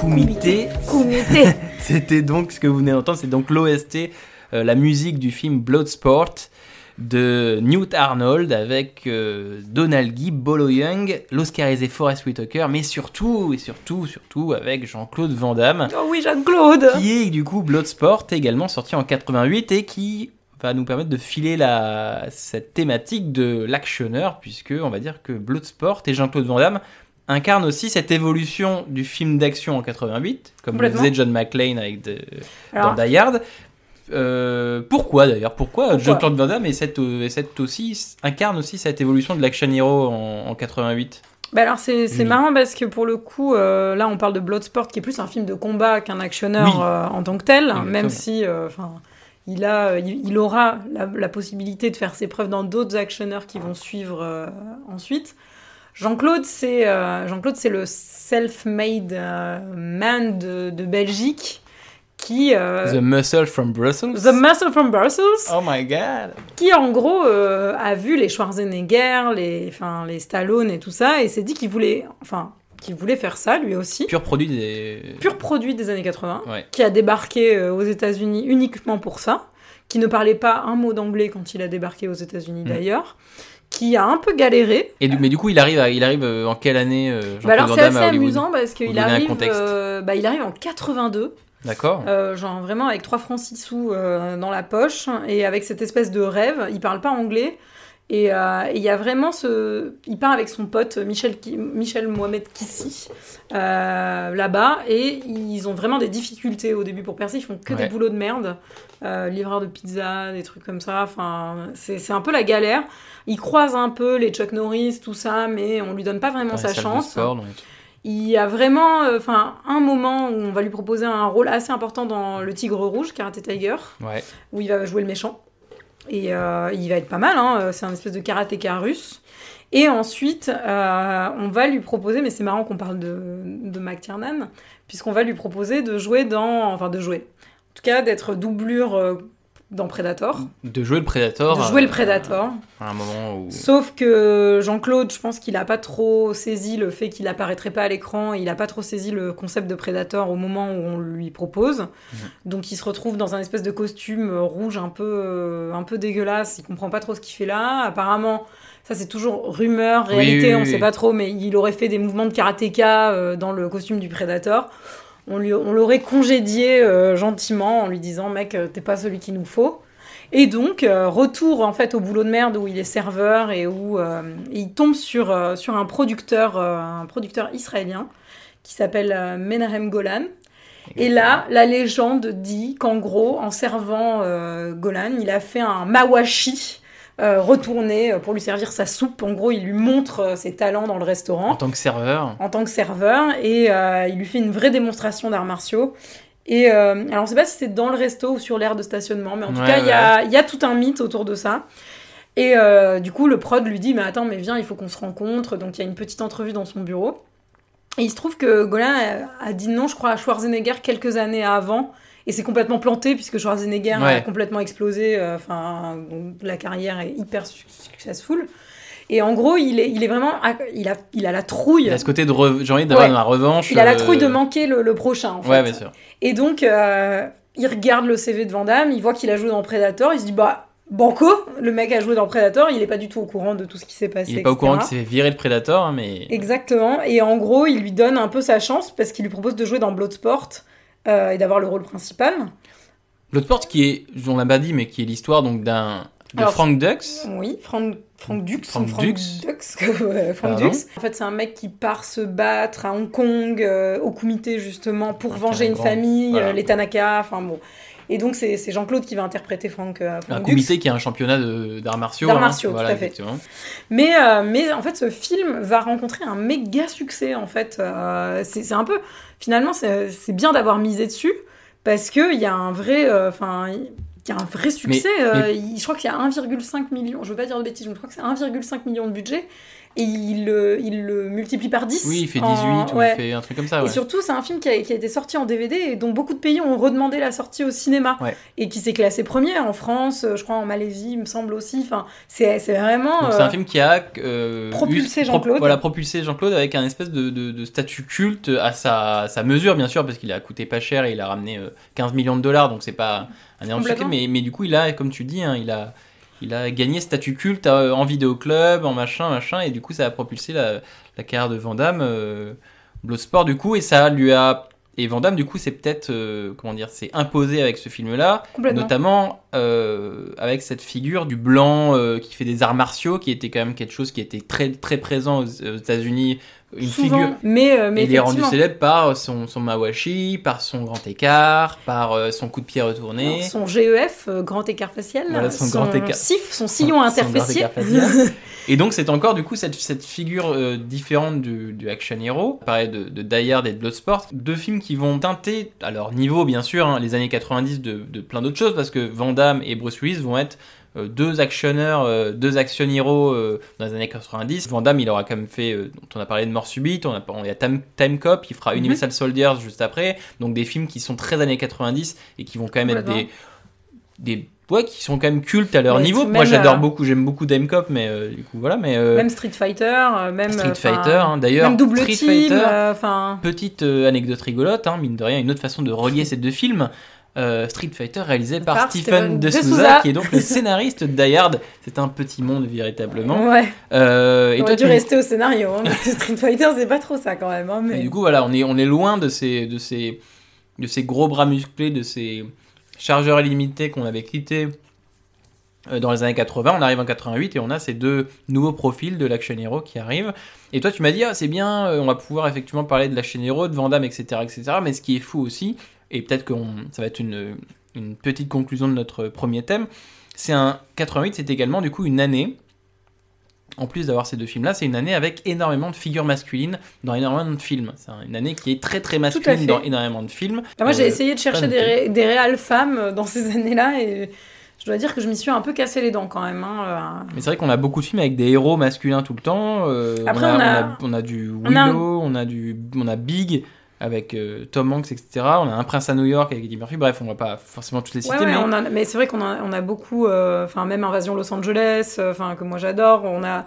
Kumite. Kumite. C'était donc ce que vous venez d'entendre, c'est donc l'O S T, euh, la musique du film Bloodsport de Newt Arnold avec euh, Donald Guy, Bolo Young, l'oscarisé Forest Whitaker, mais surtout, et surtout, surtout avec Jean-Claude Van Damme. Oh oui, Jean-Claude. Qui est du coup Bloodsport, également sorti en quatre-vingt-huit et qui va nous permettre de filer la, cette thématique de l'actionneur, puisque on va dire que Bloodsport et Jean-Claude Van Damme incarnent aussi cette évolution du film d'action en quatre-vingt-huit, comme le faisait John McClane avec de, Alors, dans Die Hard. Euh, pourquoi d'ailleurs Pourquoi, pourquoi Jean-Claude Van Damme et cette, et cette aussi, incarne aussi cette évolution de l'action hero en, en quatre-vingt-huit? Bah alors c'est, c'est oui. marrant parce que pour le coup, euh, là on parle de Bloodsport qui est plus un film de combat qu'un actionneur oui. euh, en tant que tel, Exactement. même si euh, il, a, il, il aura la, la possibilité de faire ses preuves dans d'autres actionneurs qui vont suivre euh, ensuite. Jean-Claude, c'est, euh, Jean-Claude, c'est le self-made euh, man de, de Belgique. Qui, euh, The Muscle from Brussels. The Muscle from Brussels. Oh my God. Qui, en gros, euh, a vu les Schwarzenegger, les, enfin, les Stallone et tout ça, et s'est dit qu'il voulait, enfin, qu'il voulait faire ça, lui aussi. Pur produit des... Pur produit des années quatre-vingts, ouais. Qui a débarqué euh, aux États-Unis uniquement pour ça, qui ne parlait pas un mot d'anglais quand il a débarqué aux États-Unis mmh. d'ailleurs, qui a un peu galéré. Et du, mais du coup, il arrive, à, il arrive en quelle année, euh, Jean-Claude bah alors, Van Damme c'est assez amusant parce qu'il arrive, euh, bah, il arrive en quatre-vingt-deux. D'accord. Euh, genre vraiment avec trois francs six sous euh, dans la poche et avec cette espèce de rêve. Il parle pas anglais et il euh, y a vraiment ce. Il part avec son pote Michel, Michel Mohamed Kissi euh, là-bas et ils ont vraiment des difficultés au début pour percer. Ils font que ouais. des boulots de merde, euh, livreurs de pizza, des trucs comme ça. Enfin, c'est, c'est un peu la galère. Ils croisent un peu les Chuck Norris, tout ça, mais on lui donne pas vraiment dans sa chance. Sport, donc... Il y a vraiment enfin, euh, un moment où on va lui proposer un rôle assez important dans Le Tigre Rouge, Karate Tiger, ouais. où il va jouer le méchant. Et euh, il va être pas mal, hein, c'est un espèce de karatéka russe. Et ensuite, euh, on va lui proposer, mais c'est marrant qu'on parle de, de McTiernan, puisqu'on va lui proposer de jouer dans... Enfin, de jouer. En tout cas, d'être doublure... Euh, dans Predator. De jouer le Predator. De jouer euh, le Predator. À un moment où... Sauf que Jean-Claude, je pense qu'il n'a pas trop saisi le fait qu'il apparaîtrait pas à l'écran, il n'a pas trop saisi le concept de Predator au moment où on lui propose. Mmh. Donc il se retrouve dans un espèce de costume rouge un peu, euh, un peu dégueulasse, il comprend pas trop ce qu'il fait là. Apparemment, ça c'est toujours rumeur, réalité, oui, oui, oui, on sait oui. pas trop, mais il aurait fait des mouvements de karatéka euh, dans le costume du Predator. On, lui, on l'aurait congédié euh, gentiment en lui disant « Mec, t'es pas celui qu'il nous faut ». Et donc, euh, retour en fait au boulot de merde où il est serveur et où euh, il tombe sur, euh, sur un producteur, euh, un producteur israélien qui s'appelle euh, Menahem Golan. Et là, la légende dit qu'en gros, en servant euh, Golan, il a fait un mawashi Euh, retourner pour lui servir sa soupe. En gros, il lui montre euh, ses talents dans le restaurant. En tant que serveur. En tant que serveur. Et euh, il lui fait une vraie démonstration d'arts martiaux. Et euh, alors, on ne sait pas si c'est dans le resto ou sur l'aire de stationnement, mais en tout ouais, cas, il ouais. y, y a tout un mythe autour de ça. Et euh, du coup, le prod lui dit « Mais attends, mais viens, il faut qu'on se rencontre. » Donc, il y a une petite entrevue dans son bureau. Et il se trouve que Golan a, a dit non, je crois, à Schwarzenegger quelques années avant. Et c'est complètement planté, puisque Schwarzenegger ouais. a complètement explosé. Enfin, euh, la carrière est hyper successful. Et en gros, il est, il est vraiment... Il a, il a la trouille... Il a ce côté de... Re... J'ai envie d'avoir ouais. ma revanche. Il a la euh... trouille de manquer le, le prochain, en fait. Ouais, bien sûr. Et donc, euh, il regarde le C V de Van Damme, il voit qu'il a joué dans Predator, il se dit, bah, banco, le mec a joué dans Predator, il est pas du tout au courant de tout ce qui s'est passé, Il est pas et cetera. Au courant qu'il s'est fait virer de Predator, mais... Exactement. Et en gros, il lui donne un peu sa chance, parce qu'il lui propose de jouer dans Bloodsport, euh, et d'avoir le rôle principal. Bloodsport qui est, on l'a pas dit, mais qui est l'histoire donc d'un de Alors, Frank Dux. Oui, Frank, Frank Dux. Frank, Frank Dux. Dux. ouais, Frank Dux. En fait, c'est un mec qui part se battre à Hong Kong, euh, au Kumite justement, pour un venger une grand. famille, voilà. euh, les Tanaka, enfin bon. Et donc, c'est, c'est Jean-Claude qui va interpréter Frank, euh, Frank un Dux. Kumite qui est un championnat de, d'arts martiaux. D'arts hein. martiaux, voilà, tout à fait. Exactement. Mais, euh, mais en fait, ce film va rencontrer un méga succès, en fait. Euh, c'est, c'est un peu... Finalement, c'est, c'est bien d'avoir misé dessus, parce qu'il y a un vrai... Enfin... Euh, il y a un vrai succès. Mais, euh, mais... Je crois qu'il y a un virgule cinq million, je veux pas dire de bêtises, mais je crois que c'est un virgule cinq million de budget. et il, le- il le multiplie par dix. Oui, il fait en- dix-huit ou ouais. il fait un truc comme ça. Et Ouais. surtout, c'est un film qui a, qui a été sorti en D V D et dont beaucoup de pays ont redemandé la sortie au cinéma. Ouais. Et qui s'est classé premier en France, je crois en Malaisie, il me semble aussi. Enfin, c'est, c'est vraiment... Donc euh, c'est un film qui a euh, propulsé eu- Jean-Claude. voilà, propulsé Jean-Claude avec un espèce de, de, de statut culte à sa, à sa mesure, bien sûr, parce qu'il a coûté pas cher et il a ramené euh, quinze millions de dollars, donc c'est pas un énorme succès. Complètement. Mais, mais du coup, il a, comme tu dis, hein, il a, il a gagné statut culte euh, en vidéoclub, en machin, machin, et du coup, ça a propulsé la, la carrière de Van Damme, euh, Bloodsport, du coup, et ça lui a. Et Van Damme, du coup, c'est peut-être, euh, comment dire, c'est imposé avec ce film-là, Complètement. notamment euh, avec cette figure du blanc euh, qui fait des arts martiaux, qui était quand même quelque chose qui était très très présent aux, aux États-Unis, une souvent, figure. mais, euh, mais Et il est rendu effectivement, célèbre par son, son mawashi, par son grand écart, par euh, son coup de pied retourné. alors, son G E F, euh, grand écart facial, Voilà, son grand écart. sif, son sillon Son grand interfessier. écart facial. Et donc c'est encore du coup cette, cette figure euh, différente du, du action hero, pareil de, de Die Hard et de Bloodsport, deux films qui vont teinter, à leur niveau bien sûr, hein, les années quatre-vingt-dix de, de plein d'autres choses, parce que Van Damme et Bruce Willis vont être euh, deux actionneurs, euh, deux action heroes euh, dans les années quatre-vingt-dix. Van Damme il aura quand même fait, euh, dont on a parlé de Mort Subite, on a, on, il y a Time, Time Cop, il fera Mhm. Universal Soldiers juste après, donc des films qui sont très années quatre-vingt-dix et qui vont quand même être des... des ouais, qui sont quand même cultes à leur Mais niveau. même, Moi, j'adore euh, beaucoup, j'aime beaucoup Time Cop, mais euh, du coup, voilà. Mais, euh, Même Street Fighter, euh, même... Street euh, Fighter, enfin, hein, d'ailleurs, Même Double Street Team, Fighter, euh, enfin... petite euh, anecdote rigolote, hein, mine de rien, une autre façon de relier ces deux films. Euh, Street Fighter réalisé par, Par Stephen Stephen De De Souza, Souza. qui est donc le scénariste de Die Hard. C'est un petit monde véritablement. Ouais, Euh, et on toi, aurait dû tu... rester au scénario, hein, parce que Street Fighter, c'est pas trop ça quand même. Hein, mais... Et du coup, voilà, on est, on est loin de ces, de, ces, de ces gros bras musclés, de ces chargeurs illimités qu'on avait quittés euh, dans les années quatre-vingts. On arrive en quatre-vingt-huit et on a ces deux nouveaux profils de l'action hero qui arrivent. Et toi, tu m'as dit, ah, c'est bien, euh, on va pouvoir effectivement parler de l'action hero, de Van Damme, et cetera, et cetera. Mais ce qui est fou aussi, et peut-être que ça va être une, une petite conclusion de notre premier thème, c'est un quatre-vingt-huit, c'est également du coup une année. En plus d'avoir ces deux films-là, c'est une année avec énormément de figures masculines dans énormément de films. C'est une année qui est très très masculine fait. dans énormément de films. Bah, moi, j'ai Euh, essayé de chercher pas des, noté. ré- des réales femmes dans ces années-là et je dois dire que je m'y suis un peu cassé les dents quand même. Hein. Mais c'est vrai qu'on a beaucoup de films avec des héros masculins tout le temps. Euh, Après, on, a, on a- on, a, on a du on a un- Willow, on a, du, on a Big avec euh, Tom Hanks, et cetera. On a Un Prince à New York avec Eddie Murphy. Bref, on va pas forcément tous les citer. Ouais, ouais, mais... on a- mais c'est vrai qu'on a, on a beaucoup, euh, enfin même Invasion Los Angeles, euh, enfin que moi j'adore. On a.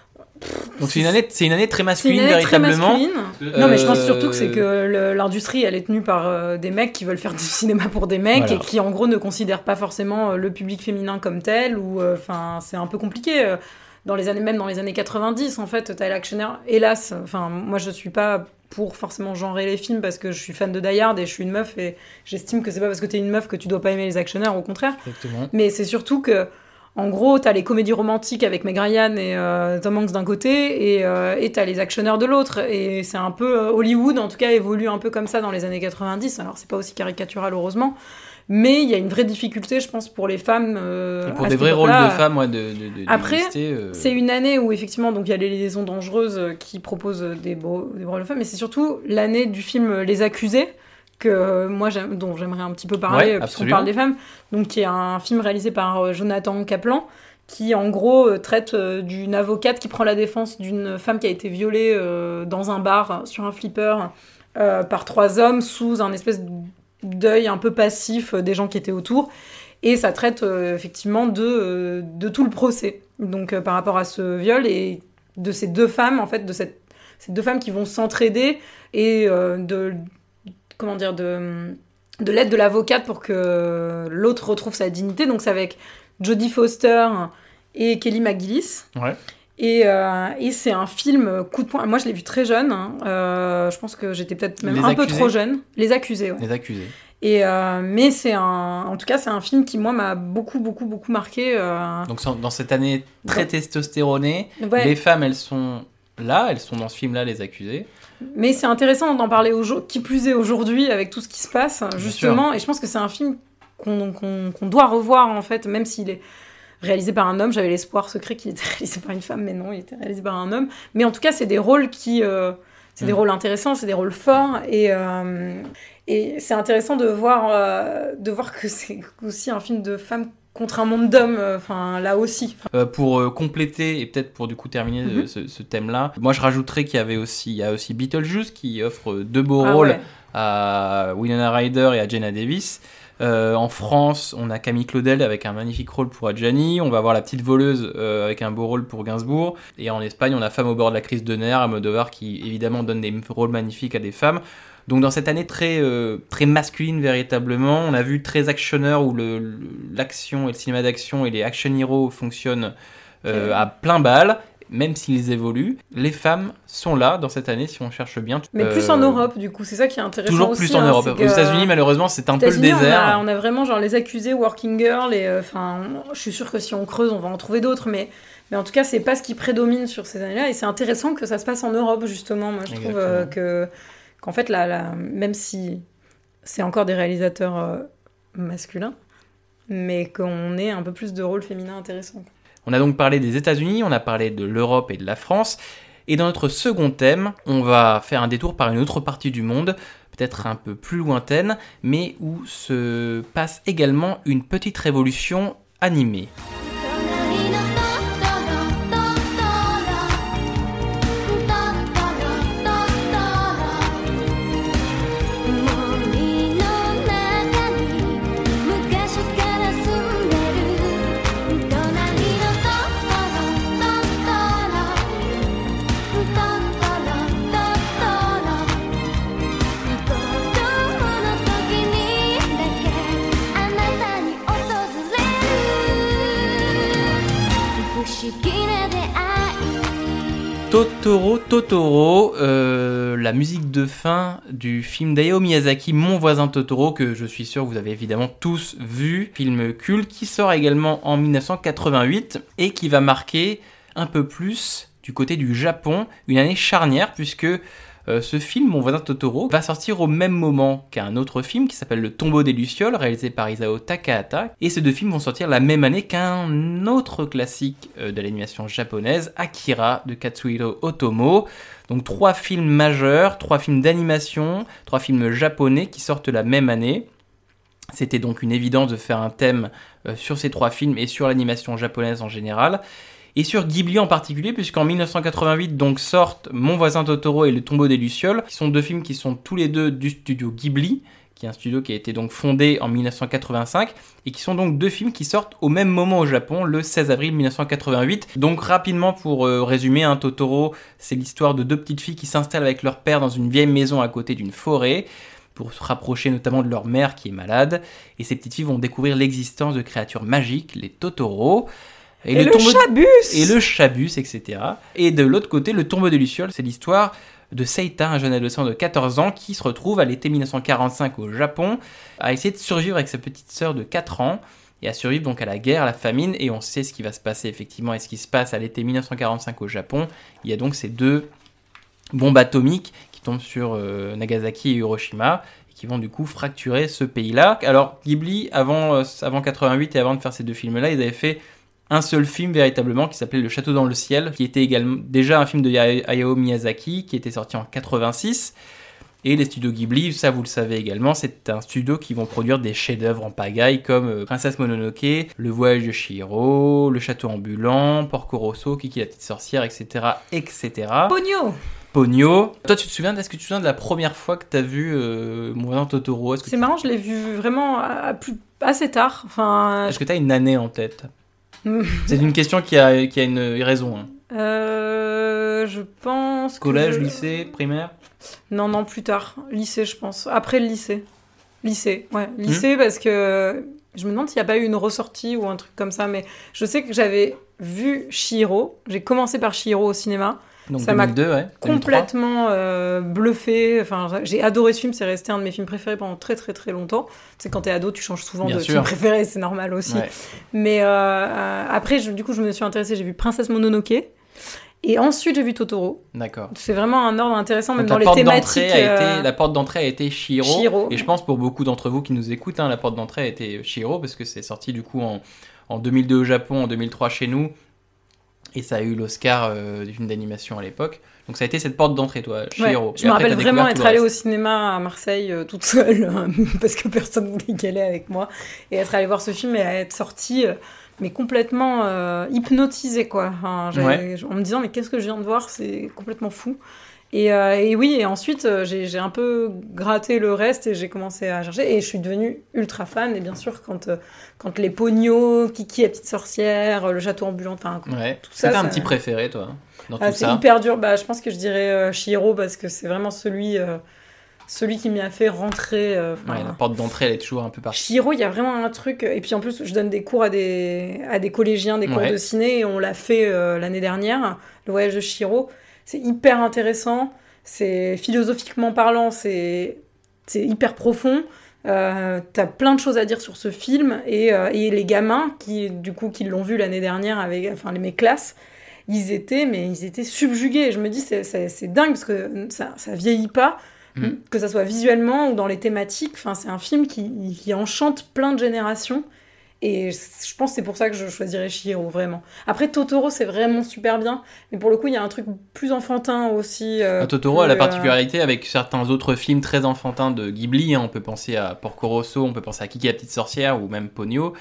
Donc c'est une année, c'est une année très C'est une masculine année très véritablement. masculine. Euh, Non, mais je pense surtout que c'est que le- l'industrie, elle est tenue par euh, des mecs qui veulent faire du cinéma pour des mecs Voilà. et qui, en gros, ne considèrent pas forcément euh, le public féminin comme tel. Ou, enfin, c'est un peu compliqué. euh, Dans les années, même dans les années quatre-vingt-dix, en fait, t'as l'actionnaire. Hélas, enfin, moi, je suis pas pour forcément genrer les films parce que je suis fan de Die Hard et je suis une meuf et j'estime que c'est pas parce que t'es une meuf que tu dois pas aimer les actionnaires, au contraire. Exactement. Mais c'est surtout que, en gros, t'as les comédies romantiques avec Meg Ryan et euh, Tom Hanks d'un côté, et euh, et t'as les actionneurs de l'autre. Et c'est un peu euh, Hollywood, en tout cas, évolue un peu comme ça dans les années quatre-vingt-dix. Alors c'est pas aussi caricatural, heureusement, mais il y a une vraie difficulté, je pense, pour les femmes. Euh, Et pour à des cette vrais rôles époque-là. de femmes, ouais, de, de, de, Après, d'exister, euh, C'est une année où effectivement, donc il y a les liaisons dangereuses euh, qui proposent des beaux, des beaux rôles de femmes, mais c'est surtout l'année du film Les Accusés, que euh, moi j'aime- dont j'aimerais un petit peu parler, Ouais, euh, puisqu'on absolument. parle des femmes. Donc qui est un film réalisé par euh, Jonathan Kaplan, qui en gros euh, traite euh, d'une avocate qui prend la défense d'une femme qui a été violée euh, dans un bar sur un flipper euh, par trois hommes sous un espèce d'œil un peu passif euh, des gens qui étaient autour. Et ça traite euh, effectivement de, euh, de tout le procès. Donc euh, par rapport à ce viol et de ces deux femmes, en fait, de cette, ces deux femmes qui vont s'entraider et euh, de, comment dire, de, de l'aide de l'avocate pour que l'autre retrouve sa dignité. Donc c'est avec Jodie Foster et Kelly McGillis. Ouais. Et, euh, et c'est un film coup de poing. Moi, je l'ai vu très jeune. Hein. Euh, je pense que j'étais peut-être même Les un peu Accusés. trop jeune. Les Accusés, ouais. Les accusés. Et euh, mais c'est un, en tout cas, c'est un film qui moi m'a beaucoup, beaucoup, beaucoup marqué. Euh... Donc sans- dans cette année très Ouais. testostéronée, Ouais. les femmes, elles sont là, elles sont dans ce film-là, les accusés. Mais c'est intéressant d'en parler aujourd'hui, qui plus est aujourd'hui avec tout ce qui se passe, justement. Et je pense que c'est un film qu'on, qu'on, qu'on doit revoir en fait, même s'il est réalisé par un homme. J'avais l'espoir secret qu'il était réalisé par une femme, mais non, il était réalisé par un homme. Mais en tout cas, c'est des rôles qui, euh, c'est Mm. des rôles intéressants, c'est des rôles forts, et euh, et c'est intéressant de voir, euh, de voir que c'est aussi un film de femme contre un monde d'hommes, enfin, là aussi. Euh, pour euh, compléter, et peut-être pour du coup terminer mm-hmm. ce, ce thème-là, moi je rajouterais qu'il y avait aussi, il y a aussi Beetlejuice qui offre deux beaux ah, rôles ouais. à Winona Ryder et à Jenna Davis. Euh, en France, on a Camille Claudel avec un magnifique rôle pour Adjani. On va avoir La Petite Voleuse euh, avec un beau rôle pour Gainsbourg. Et en Espagne, on a Femme au bord de la crise de nerfs, Almodovar qui évidemment donne des rôles magnifiques à des femmes. Donc dans cette année très, euh, très masculine véritablement, on a vu très actionneur où le, le, l'action et le cinéma d'action et les action heroes fonctionnent euh, okay. à plein bal. Même s'ils évoluent, les femmes sont là dans cette année si on cherche bien. Mais euh... plus en Europe du coup, c'est ça qui est intéressant. Toujours aussi, plus en hein, Europe. Aux États-Unis malheureusement c'est un peu le désert. On a, on a vraiment genre les accusés, Working Girl et enfin, euh, je suis sûre que si on creuse on va en trouver d'autres, mais mais en tout cas c'est pas ce qui prédomine sur ces années-là et c'est intéressant que ça se passe en Europe justement. Moi je Exactement. trouve euh, que qu'en fait là, là, même si c'est encore des réalisateurs euh, masculins, mais qu'on ait un peu plus de rôles féminins intéressants. On a donc parlé des États-Unis, on a parlé de l'Europe et de la France. Et dans notre second thème, on va faire un détour par une autre partie du monde, peut-être un peu plus lointaine, mais où se passe également une petite révolution animée. Totoro, Totoro, euh, la musique de fin du film d'Hayao Miyazaki, Mon voisin Totoro, que je suis sûr que vous avez évidemment tous vu, film culte qui sort également en dix-neuf cent quatre-vingt-huit et qui va marquer un peu plus du côté du Japon, une année charnière puisque euh, ce film, Mon voisin Totoro, va sortir au même moment qu'un autre film qui s'appelle Le tombeau des Lucioles, réalisé par Isao Takahata. Et ces deux films vont sortir la même année qu'un autre classique euh, de l'animation japonaise, Akira, de Katsuhiro Otomo. Donc trois films majeurs, trois films d'animation, trois films japonais qui sortent la même année. C'était donc une évidence de faire un thème euh, sur ces trois films et sur l'animation japonaise en général. Et sur Ghibli en particulier, puisqu'en dix-neuf cent quatre-vingt-huit donc sortent Mon voisin Totoro et Le tombeau des Lucioles, qui sont deux films qui sont tous les deux du studio Ghibli, qui est un studio qui a été donc fondé en dix-neuf cent quatre-vingt-cinq, et qui sont donc deux films qui sortent au même moment au Japon, le seize avril dix-neuf cent quatre-vingt-huit. Donc rapidement pour euh, résumer, hein, Totoro, c'est l'histoire de deux petites filles qui s'installent avec leur père dans une vieille maison à côté d'une forêt, pour se rapprocher notamment de leur mère qui est malade, et ces petites filles vont découvrir l'existence de créatures magiques, les Totoro. Et, et le, le Chabus Et le Chabus, et cetera. Et de l'autre côté, Le tombeau des Lucioles, c'est l'histoire de Seita, un jeune adolescent de quatorze ans, qui se retrouve à l'été dix-neuf cent quarante-cinq au Japon, à essayer de survivre avec sa petite sœur de quatre ans, et à survivre donc à la guerre, à la famine, et on sait ce qui va se passer effectivement, et ce qui se passe à l'été dix-neuf cent quarante-cinq au Japon. Il y a donc ces deux bombes atomiques qui tombent sur euh, Nagasaki et Hiroshima, et qui vont du coup fracturer ce pays-là. Alors Ghibli, avant, euh, avant quatre-vingt-huit et avant de faire ces deux films-là, ils avaient fait un seul film véritablement qui s'appelait Le château dans le ciel, qui était également déjà un film de Hayao Miyazaki, qui était sorti en quatre-vingt-six. Et les studios Ghibli, ça vous le savez également, c'est un studio qui vont produire des chefs-d'œuvre en pagaille comme Princesse Mononoke, Le voyage de Chihiro, Le château ambulant, Porco Rosso, Kiki la petite sorcière, et cetera, et cetera. Pogno. Pogno. Toi, tu te souviens, est-ce que tu te souviens de la première fois que tu as vu euh, Mon voisin Totoro? Est-ce que C'est tu... marrant, je l'ai vu vraiment à plus... assez tard. Enfin, est-ce que tu as une année en tête? C'est une question qui a, qui a une raison. Hein. Euh, je pense. Collège, que je... lycée, primaire? Non, non, plus tard. Lycée, je pense. Après le lycée. Lycée, ouais. Lycée, mmh. Parce que je me demande s'il n'y a pas eu une ressortie ou un truc comme ça, mais je sais que j'avais vu Chihiro. J'ai commencé par Chihiro au cinéma. Donc ça deux mille deux, m'a ouais. complètement euh, bluffé. Enfin, j'ai adoré ce film, c'est resté un de mes films préférés pendant très très très longtemps. C'est quand t'es ado, tu changes souvent Bien de sûr. film préféré, c'est normal aussi. Ouais. Mais euh, après, je, du coup, je me suis intéressée, j'ai vu Princesse Mononoke. Et ensuite, j'ai vu Totoro. D'accord. C'est vraiment un ordre intéressant, même Donc, dans les A thématiques. été, euh... la porte d'entrée a été Chihiro. Chihiro. Et je pense pour beaucoup d'entre vous qui nous écoutent, hein, la porte d'entrée a été Chihiro, parce que c'est sorti du coup en, en deux mille deux au Japon, en deux mille trois chez nous. Et ça a eu l'Oscar euh, du film d'animation à l'époque. Donc ça a été cette porte d'entrée, toi, Chihiro. Ouais, je me rappelle vraiment être allée au cinéma à Marseille euh, toute seule, parce que personne ne voulait y aller avec moi, et être allée voir ce film et être sortie, euh, mais complètement euh, hypnotisée, quoi. Enfin, ouais. En me disant, mais qu'est-ce que je viens de voir, c'est complètement fou. Et, euh, et oui, et ensuite, euh, j'ai, j'ai un peu gratté le reste et j'ai commencé à chercher. Et je suis devenue ultra fan. Et bien sûr, quand, euh, quand les Pognos, Kiki la petite sorcière, le château ambulant, enfin, ouais. tout ça. C'était un ça... petit préféré, toi, dans ah, tout c'est ça. hyper dur. Bah, je pense que je dirais euh, Chihiro parce que c'est vraiment celui, euh, celui qui m'y a fait rentrer. Euh, ouais, la porte d'entrée, elle est toujours un peu partie. Chihiro, il y a vraiment un truc. Et puis en plus, je donne des cours à des, à des collégiens, des cours ouais. de ciné. Et on l'a fait euh, l'année dernière, le voyage de Chihiro. C'est hyper intéressant. C'est philosophiquement parlant, c'est, c'est hyper profond. Euh, t'as plein de choses à dire sur ce film et, euh, et les gamins qui, du coup, qui l'ont vu l'année dernière avec, enfin, mes classes, ils étaient, mais ils étaient subjugués. Je me dis, c'est, c'est, c'est dingue parce que ça, ça vieillit pas, mmh. que ça soit visuellement ou dans les thématiques. Enfin, c'est un film qui, qui enchante plein de générations. Et je pense que c'est pour ça que je choisirais Chihiro, vraiment. Après, Totoro, c'est vraiment super bien. Mais pour le coup, il y a un truc plus enfantin aussi. Euh, Totoro plus, a la particularité, euh... avec certains autres films très enfantins de Ghibli, hein, on peut penser à Porco Rosso, on peut penser à Kiki la petite sorcière, ou même Ponyo,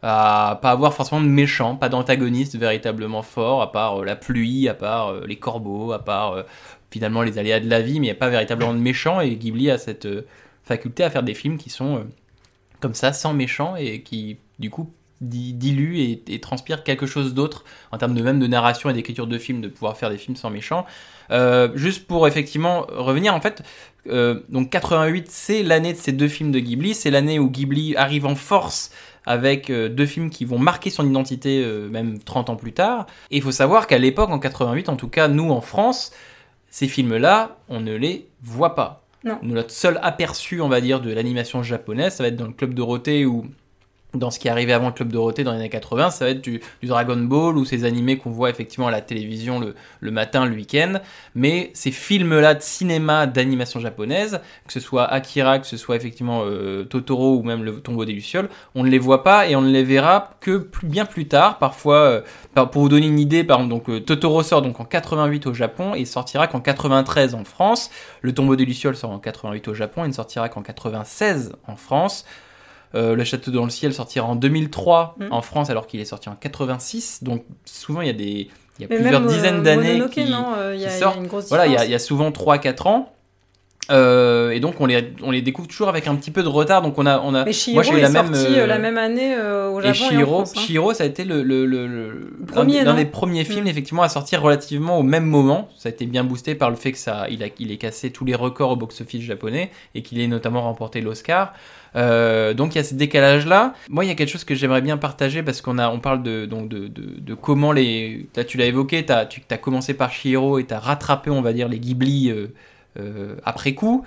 à pas avoir forcément de méchants, pas d'antagonistes véritablement forts, à part euh, la pluie, à part euh, les corbeaux, à part euh, finalement les aléas de la vie, mais il n'y a pas véritablement de méchants, et Ghibli a cette euh, faculté à faire des films qui sont euh, comme ça, sans méchants, et qui... du coup, dilue et, et transpire quelque chose d'autre en termes de même de narration et d'écriture de films, de pouvoir faire des films sans méchants. Euh, juste pour effectivement revenir, en fait, euh, donc quatre-vingt-huit, c'est l'année de ces deux films de Ghibli, c'est l'année où Ghibli arrive en force avec euh, deux films qui vont marquer son identité euh, même trente ans plus tard. Et il faut savoir qu'à l'époque, en quatre-vingt-huit, en tout cas nous en France, ces films-là, on ne les voit pas. Non. Notre seul aperçu, on va dire, de l'animation japonaise, ça va être dans le Club Dorothée ou dans ce qui est arrivé avant le Club Dorothée dans les années quatre-vingts, ça va être du, du Dragon Ball ou ces animés qu'on voit effectivement à la télévision le, le matin, le week-end. Mais ces films-là de cinéma, d'animation japonaise, que ce soit Akira, que ce soit effectivement euh, Totoro ou même le Tombeau des Lucioles, on ne les voit pas et on ne les verra que plus, bien plus tard. Parfois, euh, pour vous donner une idée, par exemple, donc, euh, Totoro sort donc en quatre-vingt-huit au Japon et sortira qu'en quatre-vingt-treize en France. Le Tombeau des Lucioles sort en quatre-vingt-huit au Japon et ne sortira qu'en quatre-vingt-seize en France. Euh, le Château dans le ciel sortira en deux mille trois mmh. en France alors qu'il est sorti en quatre-vingt-six, donc souvent il y a, des, il y a plusieurs même, non, euh, d'années Mononoke, qui, non, euh, qui y a, sortent. Y a une grosse voilà, il y, a, il y a souvent trois à quatre ans. Euh, et donc on les, on les découvre toujours avec un petit peu de retard. Donc on a, on a, mais Chihiro moi j'ai eu est la sorti même, euh, la même année euh, au Japon et, Chihiro, et en France. Hein. Chihiro, ça a été le, le, le, le premier, l'un des premiers films mmh. effectivement à sortir relativement au même moment. Ça a été bien boosté par le fait que ça, il a, il ait cassé tous les records au box-office japonais et qu'il ait notamment remporté l'Oscar. Euh, donc il y a ce décalage là. Moi il y a quelque chose que j'aimerais bien partager parce qu'on a, on parle de, donc de, de, de comment les, là tu l'as évoqué, t'as, tu as commencé par Chihiro et t'as rattrapé on va dire les Ghibli euh, euh, après coup.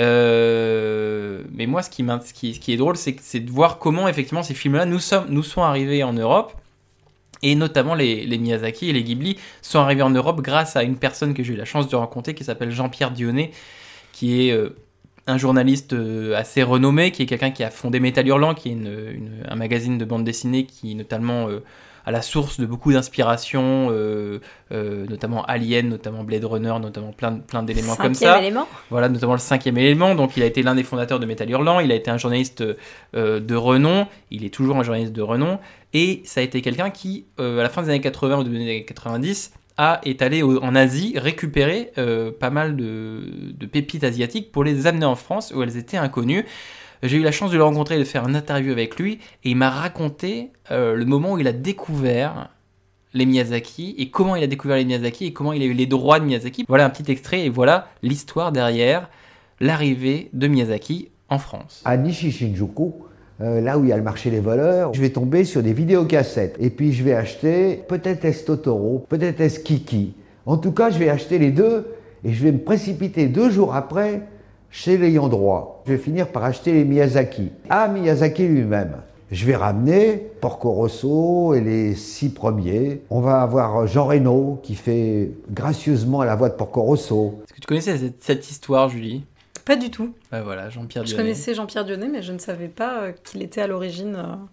Euh, mais moi ce qui, ce qui, ce qui est drôle c'est, c'est de voir comment effectivement ces films là nous, sommes, nous sont arrivés en Europe. Et notamment les, les Miyazaki et les Ghibli sont arrivés en Europe grâce à une personne que j'ai eu la chance de rencontrer qui s'appelle Jean-Pierre Dionnet, qui est euh, un journaliste assez renommé, qui est quelqu'un qui a fondé Métal Hurlant, qui est une, une, un magazine de bande dessinée qui notamment euh, à la source de beaucoup d'inspiration, euh, euh, notamment Alien, notamment Blade Runner, notamment plein, plein d'éléments comme ça. Cinquième élément. Voilà, notamment le cinquième élément. Donc il a été l'un des fondateurs de Métal Hurlant, il a été un journaliste euh, de renom, il est toujours un journaliste de renom, et ça a été quelqu'un qui, euh, à la fin des années quatre-vingts ou des années quatre-vingt-dix, a, est allé au, en Asie récupérer euh, pas mal de, de pépites asiatiques pour les amener en France où elles étaient inconnues. J'ai eu la chance de le rencontrer et de faire une interview avec lui et il m'a raconté euh, le moment où il a découvert les Miyazaki et comment il a découvert les Miyazaki et comment il a eu les droits de Miyazaki. Voilà un petit extrait et voilà l'histoire derrière l'arrivée de Miyazaki en France. À Nishi-Shinjuku, euh, là où il y a le marché des voleurs, je vais tomber sur des vidéocassettes et puis je vais acheter peut-être est-ce Totoro, peut-être est-ce Kiki. En tout cas, je vais acheter les deux et je vais me précipiter deux jours après chez l'ayant droit. Je vais finir par acheter les Miyazaki. À Miyazaki lui-même. Je vais ramener Porco Rosso et les six premiers. On va avoir Jean Reno qui fait gracieusement la voix de Porco Rosso. Est-ce que tu connaissais cette, cette histoire, Julie ? Pas du tout. Bah voilà, Jean-Pierre Je Dionnet. connaissais Jean-Pierre Dionnet, mais je ne savais pas euh, qu'il était à l'origine euh,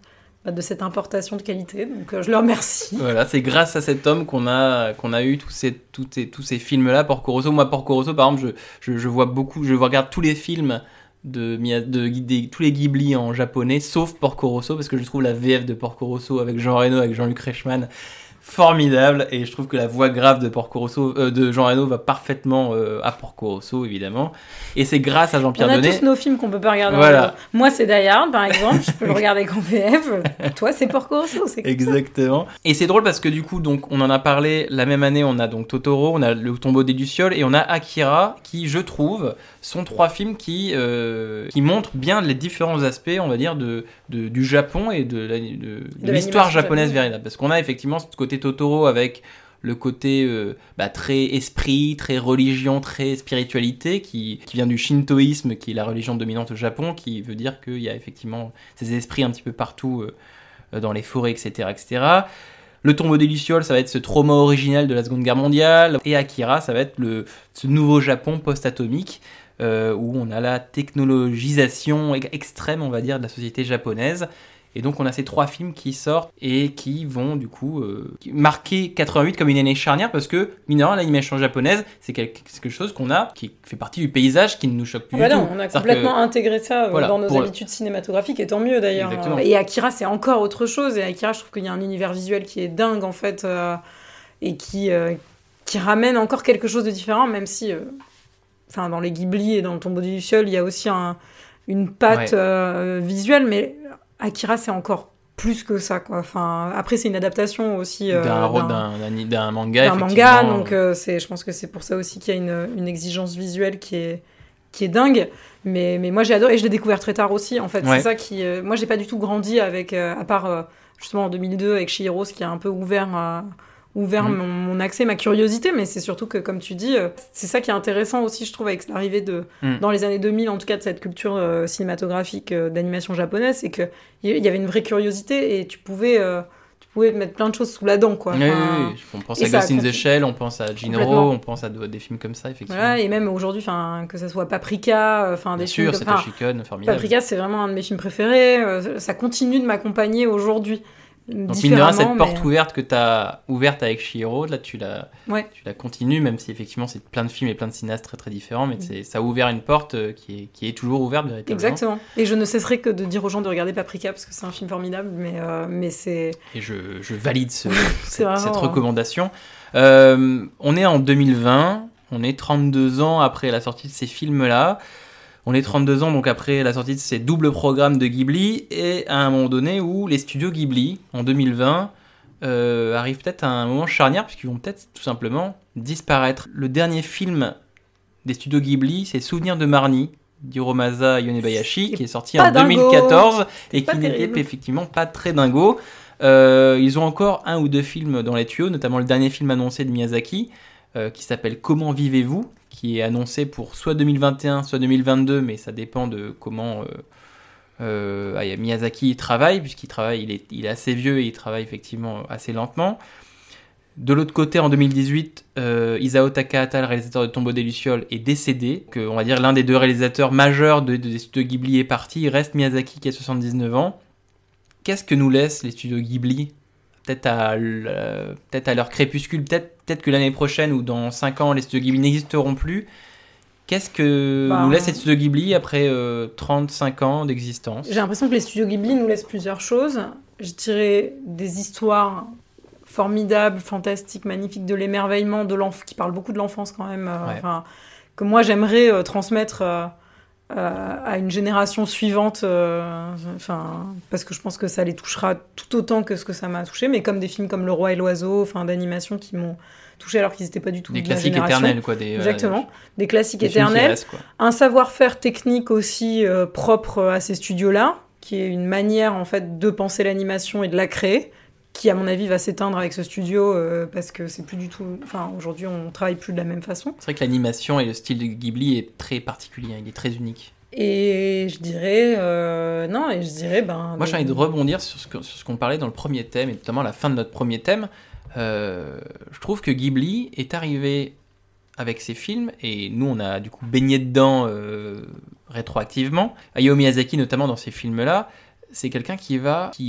de cette importation de qualité, donc euh, je le remercie. Voilà, c'est grâce à cet homme qu'on a, qu'on a eu tous ces, tous ces, tous ces films-là, Porco Rosso. Moi, Porco Rosso, par exemple, je, je, je vois beaucoup, je regarde tous les films de, de, de, de tous les Ghibli en japonais, sauf Porco Rosso, parce que je trouve la V F de Porco Rosso avec Jean Reno, avec Jean-Luc Reichmann, formidable, et je trouve que la voix grave de Porco Rosso, euh, de Jean Reno va parfaitement euh, à Porco Rosso, évidemment. Et c'est grâce à Jean-Pierre Jeunet. On a tous nos films qu'on peut pas regarder. Voilà. En Moi, c'est Die Hard, par exemple. Je peux le regarder qu'en V F. Toi, c'est Porco Rosso. C'est comme Exactement. Ça. Et c'est drôle parce que du coup, donc, on en a parlé la même année. On a donc Totoro, on a Le Tombeau des Lucioles et on a Akira, qui, je trouve, sont trois films qui euh, qui montrent bien les différents aspects, on va dire, de, de du Japon et de, la, de, de, de l'histoire japonaise véritable. Parce qu'on a effectivement ce côté Totoro avec le côté euh, bah, très esprit, très religion, très spiritualité, qui, qui vient du shintoïsme, qui est la religion dominante au Japon, qui veut dire qu'il y a effectivement ces esprits un petit peu partout euh, dans les forêts, et cetera, et cetera. Le Tombeau des Lucioles, ça va être ce trauma original de la Seconde Guerre mondiale, et Akira, ça va être le, ce nouveau Japon post-atomique, euh, où on a la technologisation extrême, on va dire, de la société japonaise. Et donc on a ces trois films qui sortent et qui vont du coup euh, marquer quatre-vingt-huit comme une année charnière, parce que mine de rien, l'animation japonaise c'est quelque, c'est quelque chose qu'on a, qui fait partie du paysage, qui ne nous choque plus ah bah du non, tout. On a complètement que, intégré ça voilà, dans nos pour... habitudes cinématographiques, et tant mieux d'ailleurs. Exactement. Et Akira c'est encore autre chose, et Akira je trouve qu'il y a un univers visuel qui est dingue en fait, euh, et qui, euh, qui ramène encore quelque chose de différent, même si euh, enfin, dans les Ghibli et dans le Tombeau des Lucioles il y a aussi un, une patte ouais. euh, visuelle, mais Akira, c'est encore plus que ça, quoi. Enfin, après, c'est une adaptation aussi euh, d'un, d'un, d'un, d'un manga, d'un manga, donc euh, c'est, je pense que c'est pour ça aussi qu'il y a une, une exigence visuelle qui est, qui est dingue. Mais, mais moi, j'ai adoré, et je l'ai découvert très tard aussi, en fait. Ouais. C'est ça qui... Euh, moi, j'ai pas du tout grandi avec... Euh, à part, euh, justement, en deux mille deux, avec Chihiro, ce qui a un peu ouvert... Euh, ouvert mmh. mon, mon accès, ma curiosité, mais c'est surtout que, comme tu dis, euh, c'est ça qui est intéressant aussi, je trouve, avec l'arrivée de, mmh. dans les années deux mille, en tout cas, de cette culture euh, cinématographique euh, d'animation japonaise, c'est qu'il y, y avait une vraie curiosité, et tu pouvais, euh, tu pouvais mettre plein de choses sous la dent, quoi. Oui, enfin, oui, oui. On pense à Ghost in the Shell, on pense à Jinro, on pense à des films comme ça, effectivement. Voilà, et même aujourd'hui, que ça soit Paprika, enfin des Bien sûr, films comme... Satoshi Kon, formidable. Paprika, c'est vraiment un de mes films préférés, euh, ça continue de m'accompagner aujourd'hui. Donc mine de rien, cette porte mais... ouverte que tu as ouverte avec Chihiro, là tu la, ouais. tu la continues, même si effectivement c'est plein de films et plein de cinéastes très très différents, mais c'est, ça a ouvert une porte qui est, qui est toujours ouverte véritablement. Exactement. Et je ne cesserai que de dire aux gens de regarder Paprika, parce que c'est un film formidable, mais, euh, mais c'est... Et je, je valide ce, cette, vraiment, cette recommandation. Euh, on est en deux mille vingt, on est trente-deux ans après la sortie de ces films-là. On est trente-deux ans donc après la sortie de ces doubles programmes de Ghibli, et à un moment donné où les studios Ghibli, en deux mille vingt, euh, arrivent peut-être à un moment charnière, puisqu'ils vont peut-être tout simplement disparaître. Le dernier film des studios Ghibli, c'est Souvenir de Marnie, d'Hiromasa Yonebayashi, qui est sorti en deux mille quatorze, et qui n'était effectivement pas très dingo. Euh, ils ont encore un ou deux films dans les tuyaux, notamment le dernier film annoncé de Miyazaki, euh, qui s'appelle Comment vivez-vous, qui est annoncé pour soit deux mille vingt et un, soit deux mille vingt-deux, mais ça dépend de comment euh, euh, ah, Miyazaki travaille, puisqu'il travaille, il est, il est assez vieux et il travaille effectivement assez lentement. De l'autre côté, en deux mille dix-huit, euh, Isao Takahata, le réalisateur de Tombeau des Lucioles, est décédé. Que, on va dire l'un des deux réalisateurs majeurs de, de, des studios Ghibli est parti. Il reste Miyazaki qui a soixante-dix-neuf ans. Qu'est-ce que nous laissent les studios Ghibli ? Peut-être à, euh, peut-être à leur crépuscule, peut-être, peut-être que l'année prochaine ou dans cinq ans, les studios Ghibli n'existeront plus. Qu'est-ce que bah, nous laisse les studios Ghibli après euh, trente-cinq ans d'existence ? J'ai l'impression que les studios Ghibli nous laissent plusieurs choses. Je dirais des histoires formidables, fantastiques, magnifiques, de l'émerveillement, de l'enf- qui parlent beaucoup de l'enfance quand même, euh, ouais. que moi j'aimerais euh, transmettre... Euh, Euh, à une génération suivante, euh, parce que je pense que ça les touchera tout autant que ce que ça m'a touché, mais comme des films comme Le Roi et l'Oiseau, d'animation qui m'ont touché alors qu'ils n'étaient pas du tout des de ma classiques génération. Éternels, quoi. Des, Exactement, euh, des classiques des éternels. Restent, quoi. Un savoir-faire technique aussi euh, propre à ces studios-là, qui est une manière en fait de penser l'animation et de la créer, qui à mon avis va s'éteindre avec ce studio euh, parce que c'est plus du tout, enfin aujourd'hui on travaille plus de la même façon. C'est vrai que l'animation et le style de Ghibli est très particulier, il est très unique. Et je dirais euh, non et je dirais ben. Moi j'ai envie de rebondir sur ce, que, sur ce qu'on parlait dans le premier thème, et notamment à la fin de notre premier thème. Euh, je trouve que Ghibli est arrivé avec ses films, et nous on a du coup baigné dedans euh, rétroactivement. Hayao Miyazaki notamment dans ces films-là, c'est quelqu'un qui va qui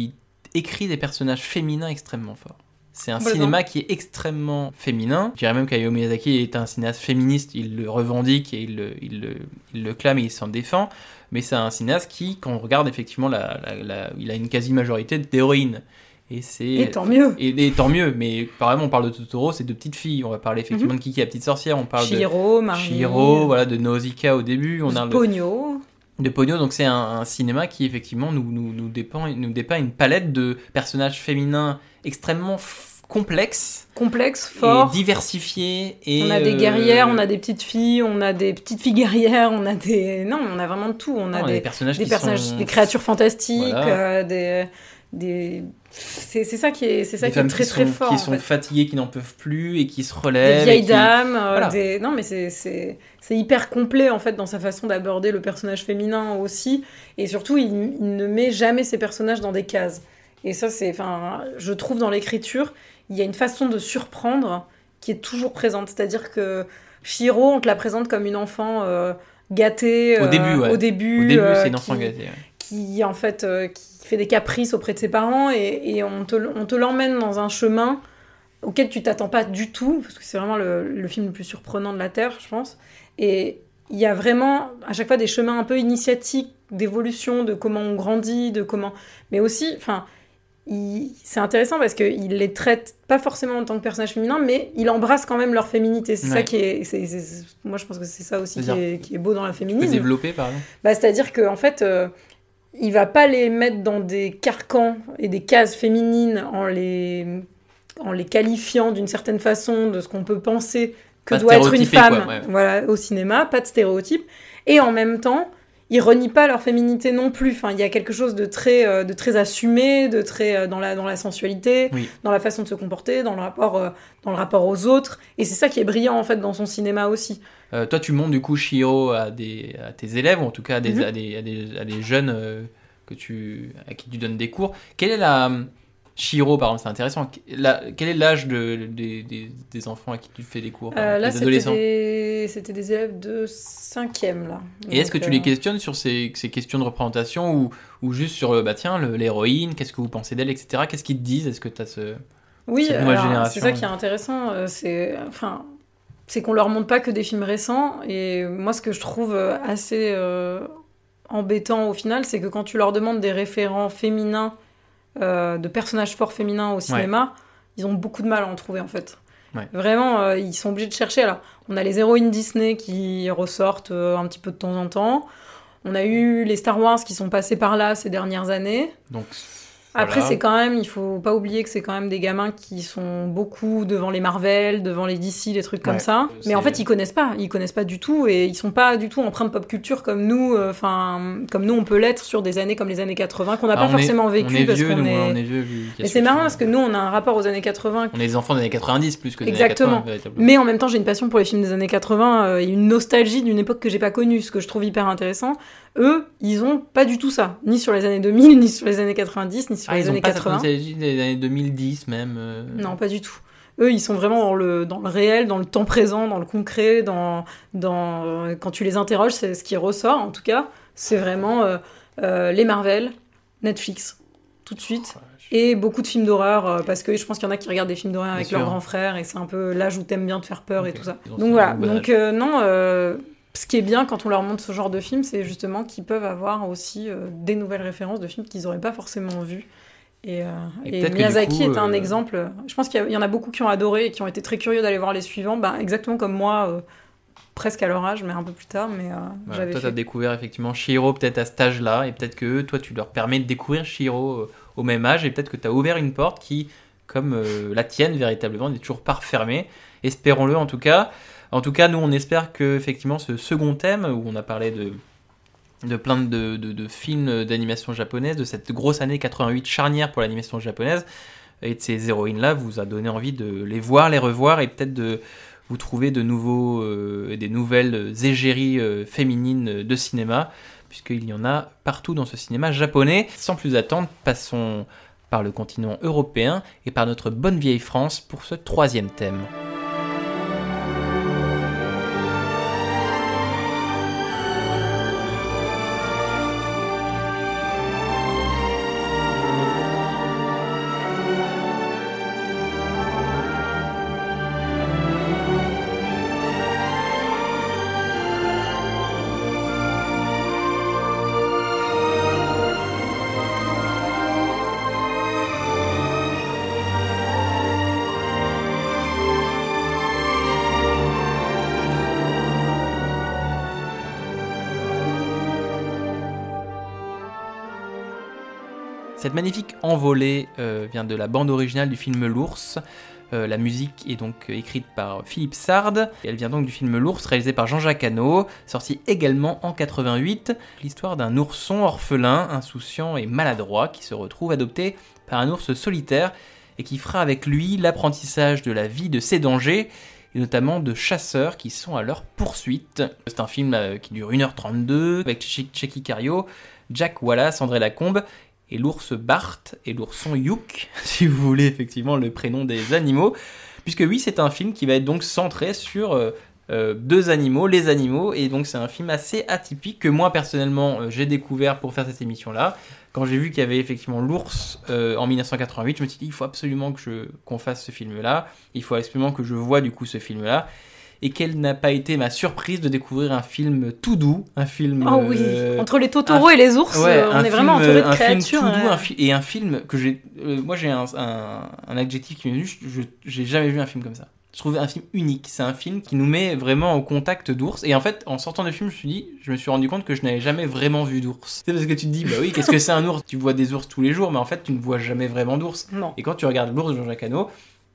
écrit des personnages féminins extrêmement forts. C'est un Voilà. cinéma qui est extrêmement féminin. Je dirais même qu'Hayao Miyazaki est un cinéaste féministe, il le revendique et il le, il le, il le clame et il s'en défend. Mais c'est un cinéaste qui, quand on regarde effectivement, la, la, la, il a une quasi-majorité d'héroïnes. Et, c'est... Et tant mieux. Et, et tant mieux. Mais par exemple, on parle de Totoro, c'est de petites filles. On va parler effectivement Mhm. de Kiki la petite sorcière. On parle Chihiro, de Marnie, Chihiro, voilà, de Nausicaa au début. On a le... Pogno. de Pogno, donc c'est un, un cinéma qui effectivement nous, nous, nous, dépeint, nous dépeint une palette de personnages féminins extrêmement f- complexes, Complexe, fort. et diversifiés. Et, On a des euh, guerrières, on a des petites filles, on a des petites filles guerrières, on a des... Non, on a vraiment de tout. On a non, des, des personnages, des qui personnages, sont... des créatures fantastiques, Voilà. euh, des... des... C'est, c'est ça qui est, c'est ça des qui est femmes très qui très sont, fort. qui en sont fait. fatiguées, qui n'en peuvent plus et qui se Des relèvent. vieilles et qui... dames, euh, Voilà. des... Non, mais c'est, c'est, c'est hyper complet, en fait, dans sa façon d'aborder le personnage féminin aussi. Et surtout, il, il ne met jamais ses personnages dans des cases. Et ça, c'est... Enfin, je trouve dans l'écriture, il y a une façon de surprendre qui est toujours présente. C'est-à-dire que Chihiro, on te la présente comme une enfant euh, gâtée. Au euh, début, ouais. Au début, Au début, euh, c'est une enfant qui- gâtée. ouais. qui en fait euh, qui fait des caprices auprès de ses parents et, et on, te, on te l'emmène dans un chemin auquel tu t'attends pas du tout parce que c'est vraiment le, le film le plus surprenant de la Terre, je pense. Et il y a vraiment à chaque fois des chemins un peu initiatiques d'évolution, de comment on grandit, de comment, mais aussi, enfin, il- c'est intéressant parce qu'il les traite pas forcément en tant que personnages féminins, mais il embrasse quand même leur féminité. C'est Ouais. ça qui est, c'est- c'est- c'est- moi je pense que c'est ça aussi qui C'est-à-dire est, qui est beau dans la Tu peux féminisme. développer, par exemple. Bah, c'est-à-dire qu'en fait, euh, il va pas les mettre dans des carcans et des cases féminines en les, en les qualifiant d'une certaine façon de ce qu'on peut penser que Pas doit être une stéréotypé, femme quoi, ouais. voilà, au cinéma, pas de stéréotypes. Et en même temps, il renie pas leur féminité non plus. Enfin, il y a quelque chose de très, euh, de très assumé, de très euh, dans la, dans la sensualité, Oui. dans la façon de se comporter, dans le rapport, euh, dans le rapport aux autres. Et c'est ça qui est brillant en fait dans son cinéma aussi. Euh, toi, tu montres du coup Chihiro à, des, à tes élèves, ou en tout cas à des, Mhm. à des, à des, à des jeunes euh, que tu, à qui tu donnes des cours. Quelle est la. Chihiro, par exemple, c'est intéressant. La- quel est l'âge de, des, des, des enfants à qui tu fais des cours, par Euh, exemple, là, des c'était adolescents des... c'était des élèves de cinquième, là. Et est-ce que Donc, tu les euh, questionnes sur ces, ces questions de représentation ou, ou juste sur euh, bah, tiens, le- l'héroïne, qu'est-ce que vous pensez d'elle, et cetera. Qu'est-ce qu'ils te disent? Est-ce que tu as ce. Oui, cette nouvelle alors, génération, c'est ça qui est intéressant. euh, C'est, enfin, c'est qu'on leur montre pas que des films récents. Et moi, ce que je trouve euh, assez euh, embêtant au final, c'est que quand tu leur demandes des référents féminins, euh, de personnages forts féminins au cinéma, ils ont beaucoup de mal à en trouver en fait. Ouais. Vraiment, euh, ils sont obligés de chercher. Alors, on a les héroïnes Disney qui ressortent euh, un petit peu de temps en temps. On a eu les Star Wars qui sont passés par là ces dernières années. Donc, Après, voilà. c'est quand même, il faut pas oublier que c'est quand même des gamins qui sont beaucoup devant les Marvel, devant les D C, les trucs comme Ouais, ça. c'est- Mais en fait, ils connaissent pas, ils connaissent pas du tout et ils sont pas du tout empreints de pop culture comme nous, enfin, comme nous on peut l'être sur des années comme les années quatre-vingts qu'on n'a Ah, pas on forcément est, vécu on est parce vieux, qu'on nous, est. on est vieux. vu qu'il y a Mais ceux c'est qui marrant sont- parce que nous, on a un rapport aux années quatre-vingts. On est des enfants des années quatre-vingt-dix plus que des années Exactement. quatre-vingts, véritablement. Mais en même temps, j'ai une passion pour les films des années quatre-vingts euh, et une nostalgie d'une époque que j'ai pas connue, ce que je trouve hyper intéressant. Eux, ils ont pas du tout ça, ni sur les années deux mille, ni sur les années quatre-vingt-dix, ni sur Ah, les ils ont années pas cette quatre-vingts. nostalgie des années deux mille dix même. euh, Non, pas du tout. Eux, ils sont vraiment dans le, dans le réel, dans le temps présent, dans le concret, dans, dans, euh, quand tu les interroges, c'est ce qui ressort, en tout cas. C'est vraiment euh, euh, les Marvel, Netflix, tout de suite. Et beaucoup de films d'horreur, euh, parce que je pense qu'il y en a qui regardent des films d'horreur avec sûr. leurs grands frères, et c'est un peu l'âge où t'aimes bien te faire peur et Ok. tout ça. Ils ont Donc ce voilà, bon donc âge. euh, non, euh, ce qui est bien quand on leur montre ce genre de film, c'est justement qu'ils peuvent avoir aussi euh, des nouvelles références de films qu'ils n'auraient pas forcément vus. Et, euh, Et et peut-être que du Miyazaki coup, est un euh, exemple. Je pense qu'il y, a- il y en a beaucoup qui ont adoré et qui ont été très curieux d'aller voir les suivants, bah, exactement comme moi, euh, presque à leur âge, mais un peu plus tard. Mais euh, Voilà, j'avais toi, tu fait. as découvert effectivement Chihiro peut-être à cet âge-là, et peut-être que eux, toi, tu leur permets de découvrir Chihiro euh, au même âge, et peut-être que tu as ouvert une porte qui, comme euh, la tienne, véritablement, n'est toujours pas refermée. Espérons-le en tout cas. En tout cas, nous, on espère que effectivement, ce second thème, où on a parlé de, de plein de, de, de films d'animation japonaise, de cette grosse année quatre-vingt-huit charnière pour l'animation japonaise, et de ces héroïnes-là, vous a donné envie de les voir, les revoir, et peut-être de vous trouver de nouveaux, euh, des nouvelles égéries euh, féminines de cinéma, puisqu'il y en a partout dans ce cinéma japonais. Sans plus attendre, passons par le continent européen et par notre bonne vieille France pour ce troisième thème. Cette magnifique envolée euh, vient de la bande originale du film L'Ours. Euh, la musique est donc écrite par Philippe Sard. Et elle vient donc du film L'Ours, réalisé par Jean-Jacques Hano, sorti également en quatre-vingt-huit. L'histoire d'un ourson orphelin, insouciant et maladroit, qui se retrouve adopté par un ours solitaire et qui fera avec lui l'apprentissage de la vie de ses dangers, et notamment de chasseurs qui sont à leur poursuite. C'est un film euh, qui dure une heure trente-deux, avec Tchéky Karyo, Jack Wallace, André Lacombe, et l'ours Bart et l'ourson Youk, si vous voulez effectivement le prénom des animaux, puisque oui, c'est un film qui va être donc centré sur euh, euh, deux animaux, les animaux, et donc c'est un film assez atypique que moi personnellement euh, j'ai découvert pour faire cette émission-là. Quand j'ai vu qu'il y avait effectivement l'ours euh, en dix-neuf cent quatre-vingt-huit, je me suis dit il faut absolument que je, qu'on fasse ce film-là, il faut absolument que je voie du coup ce film-là. Et quelle n'a pas été ma surprise de découvrir un film tout doux, un film... Oh oui, euh, entre les Totoro un, et les ours, ouais, on est film, vraiment entouré de un créatures. film tout doux, euh... un fi- et un film que j'ai... Euh, moi j'ai un, un, un adjectif qui m'est venu, je, je, j'ai jamais vu un film comme ça. Je trouve un film unique, c'est un film qui nous met vraiment au contact d'ours. Et en fait, en sortant du film, je me suis dit, je me suis rendu compte que je n'avais jamais vraiment vu d'ours. C'est parce que tu te dis, bah oui, qu'est-ce que c'est un ours ? Tu vois des ours tous les jours, mais en fait, tu ne vois jamais vraiment d'ours. Non. Et quand tu regardes l'ours de Jean-Jacques Hano,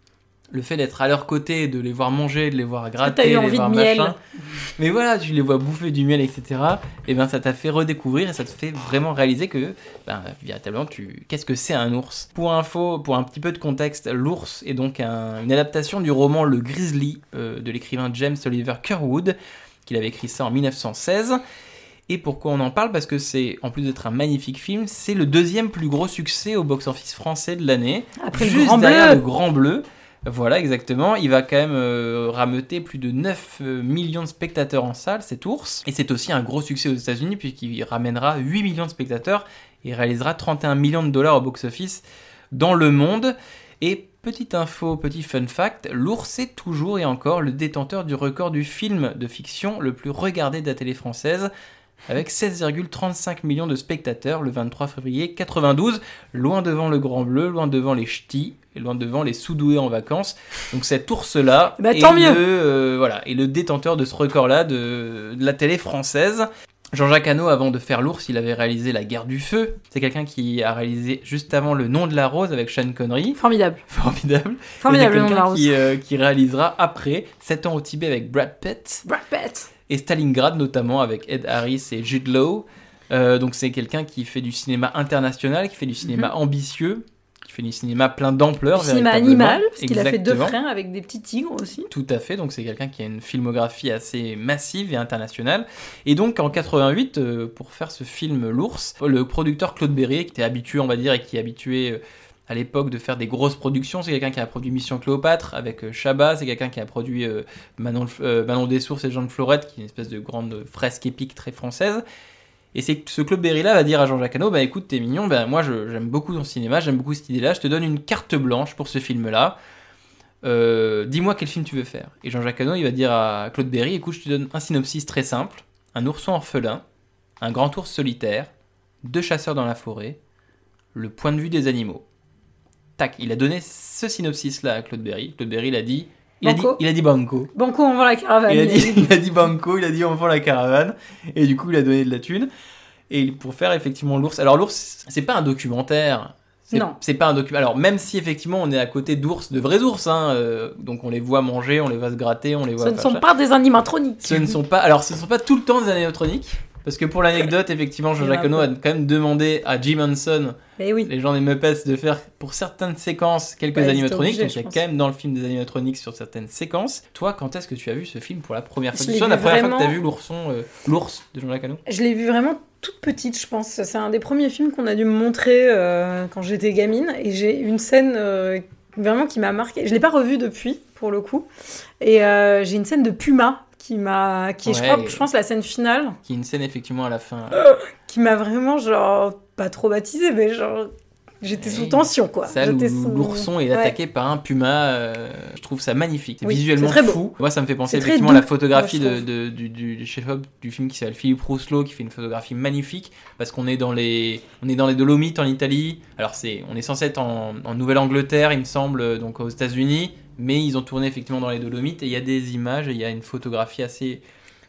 le fait d'être à leur côté, de les voir manger, de les voir gratter, t'as eu de envie les voir de miel. machin. Mais voilà, tu les vois bouffer du miel, et cetera. Et ben ça t'a fait redécouvrir et ça te fait vraiment réaliser que, ben, véritablement, tu... qu'est-ce que c'est un ours ? Pour info, pour un petit peu de contexte, l'ours est donc un... une adaptation du roman Le Grizzly euh, de l'écrivain James Oliver Curwood, qu'il avait écrit ça en dix-neuf cent seize. Et pourquoi on en parle ? Parce que c'est, en plus d'être un magnifique film, c'est le deuxième plus gros succès au box-office français de l'année. Après juste le Grand derrière Bleu. le Grand Bleu. Voilà, exactement. Il va quand même euh, rameuter plus de neuf millions de spectateurs en salle, cet ours. Et c'est aussi un gros succès aux États-Unis, puisqu'il ramènera huit millions de spectateurs et réalisera trente et un millions de dollars au box-office dans le monde. Et petite info, petit fun fact, l'ours est toujours et encore le détenteur du record du film de fiction le plus regardé de la télé française, avec seize virgule trente-cinq millions de spectateurs le vingt-trois février quatre-vingt-douze, loin devant le Grand Bleu, loin devant les Ch'tis, et loin devant les Soudoués en vacances. Donc cet ours-là bah, est, tant le, mieux. euh, voilà, est le détenteur de ce record-là de, de la télé française. Jean-Jacques Hano, avant de faire l'ours, il avait réalisé La Guerre du Feu. C'est quelqu'un qui a réalisé juste avant Le Nom de la Rose avec Sean Connery. Formidable. Formidable. Formidable, Et Le Nom de la Rose. Qui, euh, qui réalisera après sept ans au Tibet avec Brad Pitt. Brad Pitt. Et Stalingrad notamment avec Ed Harris et Jude Law. Euh, donc c'est quelqu'un qui fait du cinéma international, qui fait du cinéma mm-hmm. ambitieux, qui fait du cinéma plein d'ampleur. Du cinéma animal, parce qu'il Exactement. a fait Deux frères avec des petits tigres aussi. Tout à fait, donc c'est quelqu'un qui a une filmographie assez massive et internationale. Et donc en quatre-vingt-huit, euh, pour faire ce film L'Ours, le producteur Claude Berry, qui était habitué, on va dire, et qui est habitué... Euh, à l'époque de faire des grosses productions, c'est quelqu'un qui a produit Mission Cléopâtre avec euh, Chabat, c'est quelqu'un qui a produit euh, Manon, euh, Manon des Sources et Jean de Florette, qui est une espèce de grande fresque épique très française. Et c'est que ce Claude Berry-là va dire à Jean-Jacques Hano, bah écoute, t'es mignon, bah moi je, j'aime beaucoup ton cinéma, j'aime beaucoup cette idée-là, je te donne une carte blanche pour ce film-là. Euh, dis-moi quel film tu veux faire. Et Jean-Jacques Hano, il va dire à Claude Berry, écoute, je te donne un synopsis très simple, un ourson orphelin, un grand ours solitaire, deux chasseurs dans la forêt, le point de vue des animaux. Tac, il a donné ce synopsis-là à Claude Berry. Claude Berry, il a dit... Il a dit, il a dit banco. Banco, on vend la caravane. Il a, dit, il a dit banco, il a dit on vend la caravane. Et du coup, il a donné de la thune. Et pour faire effectivement l'ours... Alors l'ours, c'est pas un documentaire. C'est, non. C'est pas un documentaire. Alors même si effectivement on est à côté d'ours, de vrais ours, hein, euh, donc on les voit manger, on les voit se gratter, on les voit... Ce ne sont pas des animatroniques. Ce ne sont pas... Alors ce ne sont pas tout le temps des animatroniques. Parce que pour l'anecdote, effectivement, Jean-Jacques Hano a quand même demandé à Jim Henson, oui. les gens des Muppets, de faire pour certaines séquences quelques bah, animatroniques. Obligé, donc il y a quand même dans le film des animatroniques sur certaines séquences. Toi, quand est-ce que tu as vu ce film pour la première fois ? C'est la première vraiment... fois que tu as vu l'ourson, euh, l'ours de Jean-Jacques Hano ? Je l'ai vu vraiment toute petite, je pense. C'est un des premiers films qu'on a dû me montrer euh, quand j'étais gamine. Et j'ai une scène euh, vraiment qui m'a marquée. Je ne l'ai pas revue depuis, pour le coup. Et euh, j'ai une scène de Puma. Qui m'a, qui est, ouais, je crois, je pense, la scène finale. Qui est une scène, effectivement, à la fin. Euh, qui m'a vraiment, genre, pas traumatisée, mais genre, j'étais ouais, sous tension, quoi. Ça, j'étais sous... sous... l'ourson est ouais. attaqué par un puma, euh, je trouve ça magnifique. C'est oui, visuellement c'est fou. Moi, ça me fait penser, c'est effectivement, à la photographie moi, de, de, du, du, du chef-op du film qui s'appelle Philippe Rousselot, qui fait une photographie magnifique, parce qu'on est dans les, on est dans les Dolomites, en Italie. Alors, c'est, on est censé être en, en Nouvelle-Angleterre, il me semble, donc aux États-Unis, mais ils ont tourné, effectivement, dans les Dolomites, et il y a des images, et il y a une photographie assez...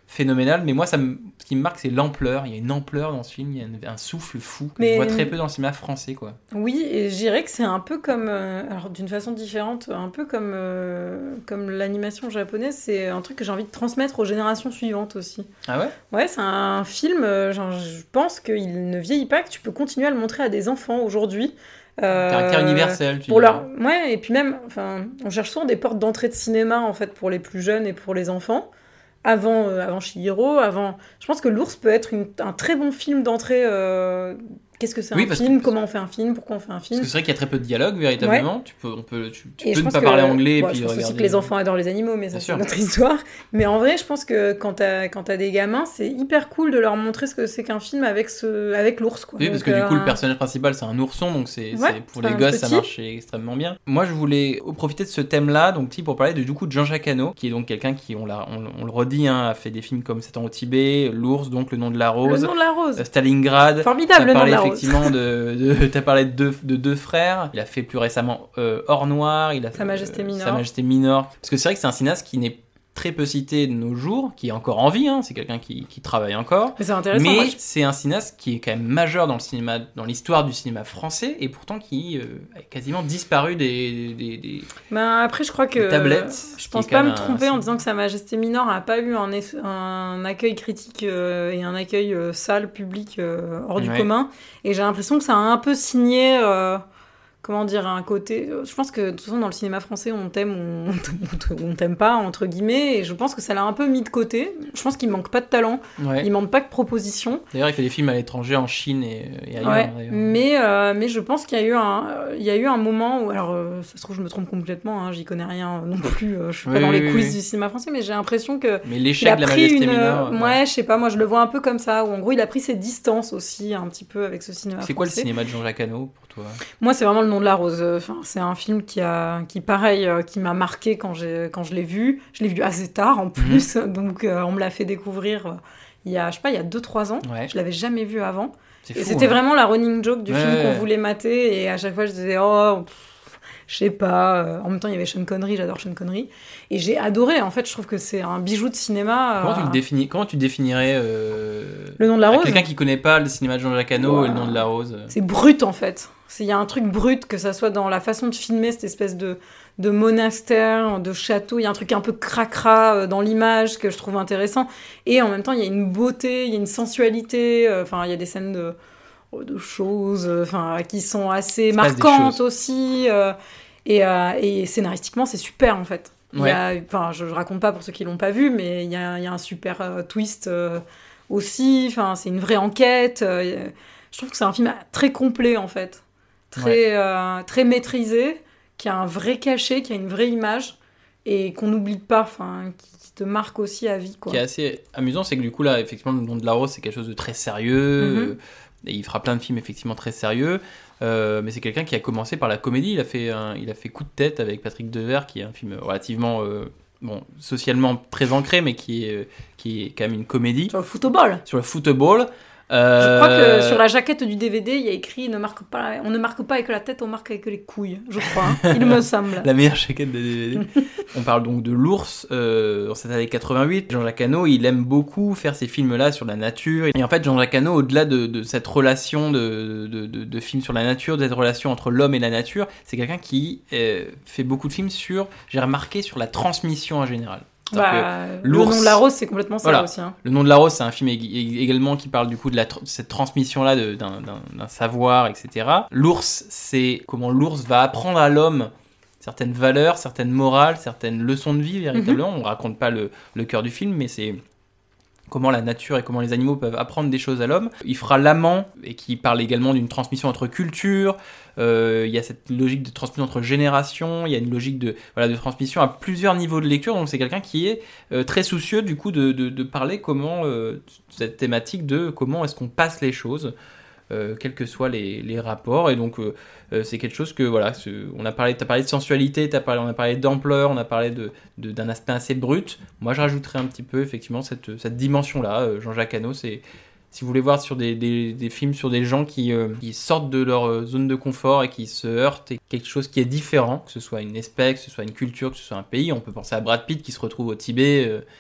phénoménal, mais moi, ça me... ce qui me marque, c'est l'ampleur. Il y a une ampleur dans ce film, il y a une- un souffle fou que Mais- je vois très peu dans le cinéma français, quoi. Oui, et je dirais que c'est un peu comme, euh, alors d'une façon différente, un peu comme, euh, comme l'animation japonaise, c'est un truc que j'ai envie de transmettre aux générations suivantes aussi. Ah ouais? Ouais, c'est un film, euh, genre, je pense qu'il ne vieillit pas, que tu peux continuer à le montrer à des enfants aujourd'hui. Euh, Caractère universel, tu pour dis. leur... Ouais, et puis même, enfin, on cherche souvent des portes d'entrée de cinéma, en fait, pour les plus jeunes et pour les enfants. Avant, euh, avant Chihiro, avant... Je pense que L'Ours peut être une- un très bon film d'entrée. euh, Qu'est-ce que c'est Oui, un parce film? que- Comment on fait un film? Pourquoi on fait un Parce film? que c'est vrai qu'il y a très peu de dialogue, véritablement. Tu peux, on peut, tu, tu Et peux je ne pense pas que- parler anglais bon, et puis je pense regarder. aussi que les enfants adorent les animaux, mais ça Bien c'est sûr. une autre histoire. Mais en vrai, je pense que quand t'as quand t'as des gamins, c'est hyper cool de leur montrer ce que c'est qu'un film avec ce avec l'ours, quoi. Oui, parce Donc, que du coup, euh, le personnage principal, c'est un ourson, donc c'est, Ouais, c'est- pour c'est les un gosses, ça petit. marche extrêmement bien. Moi, je voulais profiter de ce thème-là, donc petit, pour parler de, du coup, de Jean-Jacques Hano, qui est donc quelqu'un qui, on, l'a, on, on le redit, hein, a fait des films comme Sept ans au Tibet, L'Ours, donc Le nom de la Le rose, nom de la rose. euh, Stalingrad. Formidable, T'as le nom parlé de la rose. effectivement de, de t'as parlé de deux, de deux frères. Il a fait plus récemment euh, Or Noir. Il a fait, Sa Majesté euh, Mineure. Sa Majesté Mineure. Parce que c'est vrai que c'est un cinéaste qui n'est très peu cité de nos jours, qui est encore en vie. Hein, c'est quelqu'un qui, qui travaille encore. Mais c'est intéressant. Mais moi, je- c'est un cinéaste qui est quand même majeur dans le cinéma, dans l'histoire du cinéma français, et pourtant qui euh, a quasiment disparu des, des, des- Ben, après, je crois que des tablettes. je ce qui pense est quand pas me même un- tromper en disant que Sa Majesté Mineure n'a pas eu un, eff- un accueil critique euh, et un accueil euh, sale, public, euh, hors du Ouais. commun. Et j'ai l'impression que ça a un peu signé, euh, comment dire, un côté... Je pense que de toute façon, dans le cinéma français, on t'aime ou on t- on t'aime pas, entre guillemets. Et je pense que ça l'a un peu mis de côté. Je pense qu'il manque pas de talent. Ouais. Il manque pas de propositions. D'ailleurs, il fait des films à l'étranger, en Chine et, et ailleurs. Ouais, d'ailleurs. mais, euh, mais je pense qu'il y a eu un, il y a eu un moment où, alors euh, ça se trouve je me trompe complètement, hein, j'y connais rien non plus, euh, je suis Oui, pas dans oui, les oui, coulisses oui. du cinéma français, mais j'ai l'impression que Mais il l'échec a de la pris Majesté une, Mineure. ouais, ouais. je sais pas, moi je le vois un peu comme ça, où en gros il a pris ses distances aussi un petit peu avec ce cinéma C'est quoi le français. cinéma de Jean-Jacques Hano pour toi? Moi c'est vraiment Le nom de la rose, enfin, c'est un film qui a, qui pareil, euh, qui m'a marqué quand j'ai, quand je l'ai vu, je l'ai vu assez tard en plus, donc euh, on me l'a fait découvrir euh, il y a, je sais pas, il y a deux trois ans, Ouais. je l'avais jamais vu avant. C'est Et fou, c'était hein. vraiment la running joke du Ouais, film qu'on ouais. voulait mater. Et à chaque fois, je disais, oh, pff, je sais pas. euh, En même temps, il y avait Sean Connery, j'adore Sean Connery. Et j'ai adoré. En fait, je trouve que c'est un bijou de cinéma. Comment tu euh, le définis? Comment tu définirais euh, Le nom de la à rose. quelqu'un qui connaît pas le cinéma de Jean-Jacques Hano Ouais. et Le nom de la rose? C'est brut, en fait. C'est- Il y a un truc brut, que ça soit dans la façon de filmer cette espèce de, de monastère, de château. Il y a un truc un peu cracra euh, dans l'image que je trouve intéressant. Et en même temps, il y a une beauté, il y a une sensualité. euh, Enfin, il y a des scènes de, de choses euh, enfin, qui sont assez se passe des marquantes choses. aussi. euh, et, euh, et scénaristiquement, c'est super, en fait. Il y Ouais. a, enfin, je, je raconte pas pour ceux qui l'ont pas vu, mais il y a, il y a un super euh, twist euh, aussi. Enfin, c'est une vraie enquête. euh, je trouve que c'est un film très complet, en fait. Très, euh, très maîtrisé, qui a un vrai cachet, qui a une vraie image, et qu'on n'oublie pas, enfin, qui, qui te marque aussi à vie, quoi. Ce qui est assez amusant, c'est que du coup, là, effectivement, Le nom de la rose, c'est quelque chose de très sérieux. Mhm. euh, et il fera plein de films, effectivement, très sérieux. Euh, mais c'est quelqu'un qui a commencé par la comédie. Il a fait, un- il a fait Coup de tête avec Patrick Devers, qui est un film relativement, euh, bon, socialement très ancré, mais qui est, euh, qui est quand même une comédie. Sur le football. Sur le football. Je Euh, crois que sur la jaquette du D V D, il y a écrit ne marque pas, on ne marque pas avec la tête, on marque avec les couilles, je crois. hein. Il me semble. La meilleure jaquette de D V D. On parle donc de L'Ours euh, dans cette année quatre-vingt-huit. Jean-Jacques Hano, il aime beaucoup faire ces films-là sur la nature. Et en fait, Jean-Jacques Hano, au-delà de, de cette relation de, de, de, de films sur la nature, de cette relation entre l'homme et la nature, c'est quelqu'un qui euh, fait beaucoup de films sur, j'ai remarqué, sur la transmission en général. C'est-à-dire Bah, que le l'ours- nom de la rose, c'est complètement ça Voilà. aussi. hein. Le nom de la rose, c'est un film ég- ég- également qui parle du coup de, la tr- de cette transmission-là de- d'un, d'un, d'un savoir, et cetera. L'ours, c'est comment l'ours va apprendre à l'homme certaines valeurs, certaines morales, certaines leçons de vie, véritablement. Mhm. On raconte pas le, le cœur du film, mais c'est comment la nature et comment les animaux peuvent apprendre des choses à l'homme. Il fera L'Amant, et qui parle également d'une transmission entre cultures. Euh, il y a cette logique de transmission entre générations, il y a une logique de, voilà, de transmission à plusieurs niveaux de lecture. Donc c'est quelqu'un qui est euh, très soucieux du coup de, de, de parler comment, euh, cette thématique de comment est-ce qu'on passe les choses, euh, quels que soient les, les rapports. Et donc euh, euh, c'est quelque chose que, voilà, c'est- on a parlé, t'as parlé de sensualité, t'as parlé, on a parlé d'ampleur, on a parlé de, de, d'un aspect assez brut. Moi je rajouterais un petit peu effectivement cette, cette dimension-là. Euh, Jean-Jacques Hano, c'est... Si vous voulez voir sur des, des, des films sur des gens qui, euh, qui sortent de leur euh, zone de confort et qui se heurtent et quelque chose qui est différent, que ce soit une espèce, que ce soit une culture, que ce soit un pays, on peut penser à Brad Pitt qui se retrouve au Tibet, euh,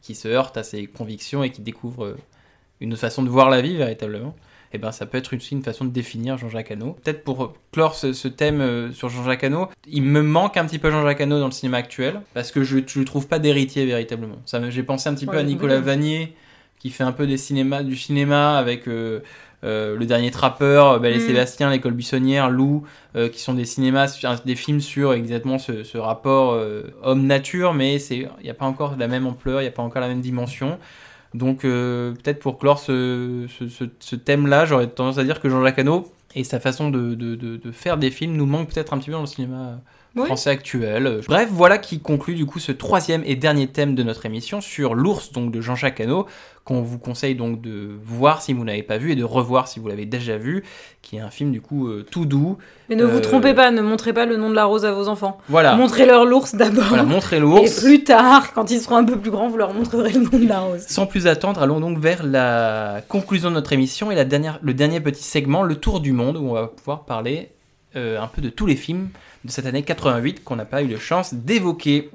qui se heurte à ses convictions et qui découvre euh, une autre façon de voir la vie véritablement. Et ben ça peut être aussi une façon de définir Jean-Jacques Hano. Peut-être pour clore ce, ce thème euh, sur Jean-Jacques Hano, il me manque un petit peu Jean-Jacques Hano dans le cinéma actuel, parce que je ne trouve pas d'héritier véritablement. Ça, j'ai pensé un petit ouais, peu à Nicolas oui. Vanier, qui fait un peu des cinémas, du cinéma avec euh, euh, Le Dernier Trappeur, Belle et mmh. Sébastien, L'École Buissonnière, Lou, euh, qui sont des cinémas, des films sur exactement ce, ce rapport euh, homme-nature, mais il n'y a pas encore la même ampleur, il n'y a pas encore la même dimension. Donc euh, peut-être pour clore ce, ce, ce, ce thème-là, j'aurais tendance à dire que Jean-Jacques Hano et sa façon de, de, de, de faire des films nous manque peut-être un petit peu dans le cinéma oui. français actuel. Bref, voilà qui conclut du coup ce troisième et dernier thème de notre émission sur l'ours donc de Jean-Jacques Hano, qu'on vous conseille donc de voir si vous n'avez pas vu et de revoir si vous l'avez déjà vu, qui est un film du coup euh, tout doux. Mais ne euh... vous trompez pas, ne montrez pas le nom de la rose à vos enfants. Voilà. Montrez-leur l'ours d'abord. Voilà, montrez l'ours. Et plus tard, quand ils seront un peu plus grands, vous leur montrerez le nom de la rose. Sans plus attendre, allons donc vers la conclusion de notre émission et la dernière, le dernier petit segment, le tour du monde, où on va pouvoir parler euh, un peu de tous les films de cette année quatre-vingt-huit qu'on n'a pas eu de chance d'évoquer.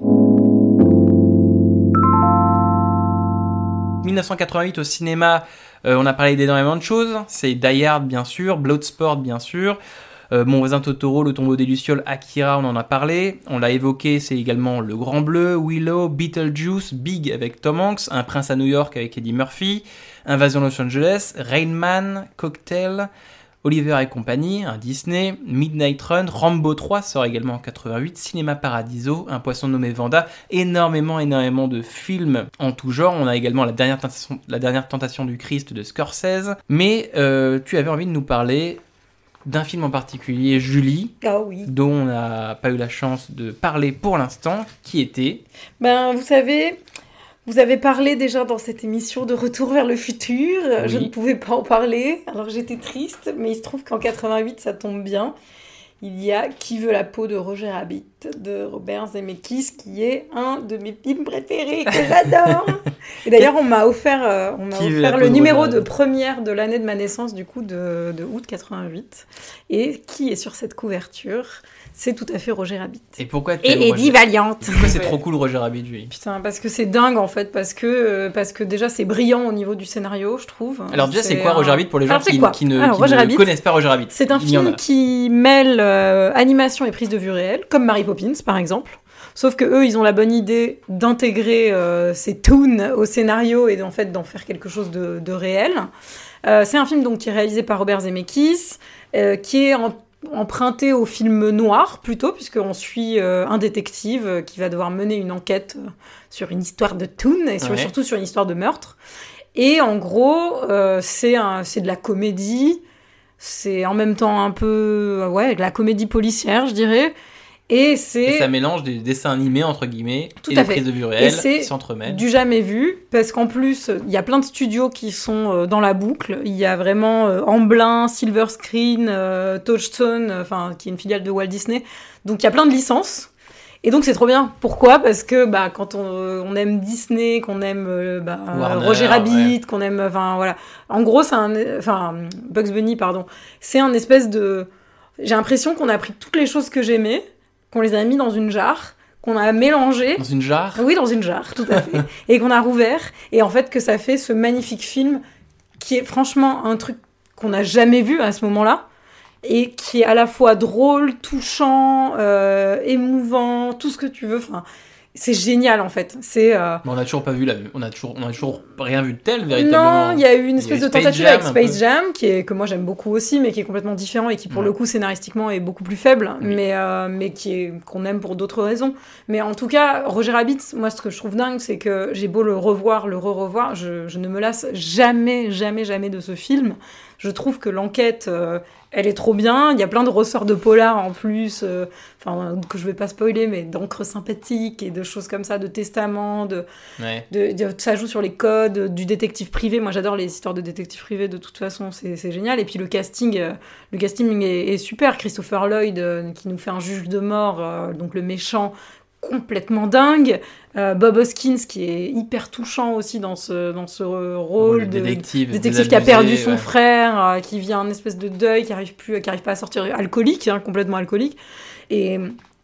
dix-neuf cent quatre-vingt-huit au cinéma, euh, on a parlé d'énormément de choses. C'est Die Hard bien sûr, Bloodsport bien sûr, euh, Mon voisin Totoro, Le tombeau des lucioles, Akira, on en a parlé. On l'a évoqué, c'est également Le Grand Bleu, Willow, Beetlejuice, Big avec Tom Hanks, Un prince à New York avec Eddie Murphy, Invasion Los Angeles, Rain Man, Cocktail, Oliver et compagnie, un Disney, Midnight Run, Rambo trois sort également en quatre-vingt-huit, Cinéma Paradiso, Un poisson nommé Vanda, énormément, énormément de films en tout genre. On a également La dernière tentation, la dernière tentation du Christ de Scorsese. Mais euh, tu avais envie de nous parler d'un film en particulier, Julie, oh oui. dont on n'a pas eu la chance de parler pour l'instant, qui était... Ben, vous savez... Vous avez parlé déjà dans cette émission de Retour vers le futur. Oui. Je ne pouvais pas en parler, alors j'étais triste. Mais il se trouve qu'en quatre-vingt-huit, ça tombe bien. Il y a Qui veut la peau de Roger Rabbit de Robert Zemeckis, qui est un de mes films préférés que j'adore. Et d'ailleurs, on m'a offert, euh, on m'a offert le numéro de première de l'année de ma naissance, du coup, de, de août quatre-vingt-huit. Et qui est sur cette couverture ? C'est tout à fait Roger Rabbit. Et pourquoi Et Eddie Valiant. Pourquoi c'est trop cool Roger Rabbit, Julie ? Putain, parce que c'est dingue en fait, parce que, euh, parce que déjà c'est brillant au niveau du scénario, je trouve. Alors déjà, c'est, c'est quoi Roger Rabbit pour les gens Alors, qui, qui ne, Alors, qui ne Rabbit, connaissent pas Roger Rabbit ? C'est un Il film qui mêle euh, animation et prise de vue réelle, comme Mary Poppins par exemple. Sauf que eux, ils ont la bonne idée d'intégrer euh, ces toons au scénario et en fait d'en faire quelque chose de, de réel. Euh, c'est un film donc qui est réalisé par Robert Zemeckis, euh, qui est en emprunté au film noir plutôt, puisqu'on suit euh, un détective euh, qui va devoir mener une enquête euh, sur une histoire de toon et sur, ouais. surtout sur une histoire de meurtre. Et en gros, euh, c'est, un, c'est de la comédie, c'est en même temps un peu euh, ouais, de la comédie policière, je dirais. Et, c'est... et ça mélange des dessins animés, entre guillemets, Tout et des prises de vue réelles qui s'entremêlent. Du jamais vu, parce qu'en plus, il y a plein de studios qui sont euh, dans la boucle. Il y a vraiment euh, Amblin, Silver Screen, euh, Touchstone, enfin, qui est une filiale de Walt Disney. Donc, il y a plein de licences. Et donc, c'est trop bien. Pourquoi ? Parce que bah, quand on, on aime Disney, qu'on aime euh, bah, Warner, Roger Rabbit, ouais. qu'on aime... Enfin, voilà. En gros, c'est un... Enfin, Bugs Bunny, pardon. C'est un espèce de... J'ai l'impression qu'on a pris toutes les choses que j'aimais, qu'on les a mis dans une jarre, qu'on a mélangé... Dans une jarre ? Oui, dans une jarre, tout à fait. Et qu'on a rouvert. Et en fait, que ça fait ce magnifique film qui est franchement un truc qu'on n'a jamais vu à ce moment-là. Et qui est à la fois drôle, touchant, euh, émouvant, tout ce que tu veux. Enfin, c'est génial, en fait. C'est, euh... on n'a toujours pas vu la... On a toujours, on a toujours rien vu de tel, véritablement. Non, il y a eu une espèce de tentative Jam, avec Space Jam, qui est, que moi j'aime beaucoup aussi, mais qui est complètement différent et qui, pour ouais. le coup, scénaristiquement, est beaucoup plus faible, oui. mais, euh, mais qui est, qu'on aime pour d'autres raisons. Mais en tout cas, Roger Rabbit, moi, ce que je trouve dingue, c'est que j'ai beau le revoir, le re-revoir, je, je ne me lasse jamais, jamais, jamais de ce film. Je trouve que l'enquête... Euh, elle est trop bien, il y a plein de ressorts de polar en plus, euh, enfin, que je vais pas spoiler, mais d'encre sympathique et de choses comme ça, de testament, de, ouais. de, de, ça joue sur les codes du détective privé. Moi, j'adore les histoires de détective privé, de toute façon, c'est, c'est génial. Et puis le casting, euh, le casting est, est super. Christopher Lloyd, euh, qui nous fait un juge de mort, euh, donc le méchant, complètement dingue. Euh, Bob Hoskins, qui est hyper touchant aussi dans ce, dans ce rôle oh, de détective, détective qui a perdu son ouais. frère, euh, qui vit un espèce de deuil, qui arrive plus, qui arrive pas à sortir, alcoolique, hein, complètement alcoolique. Et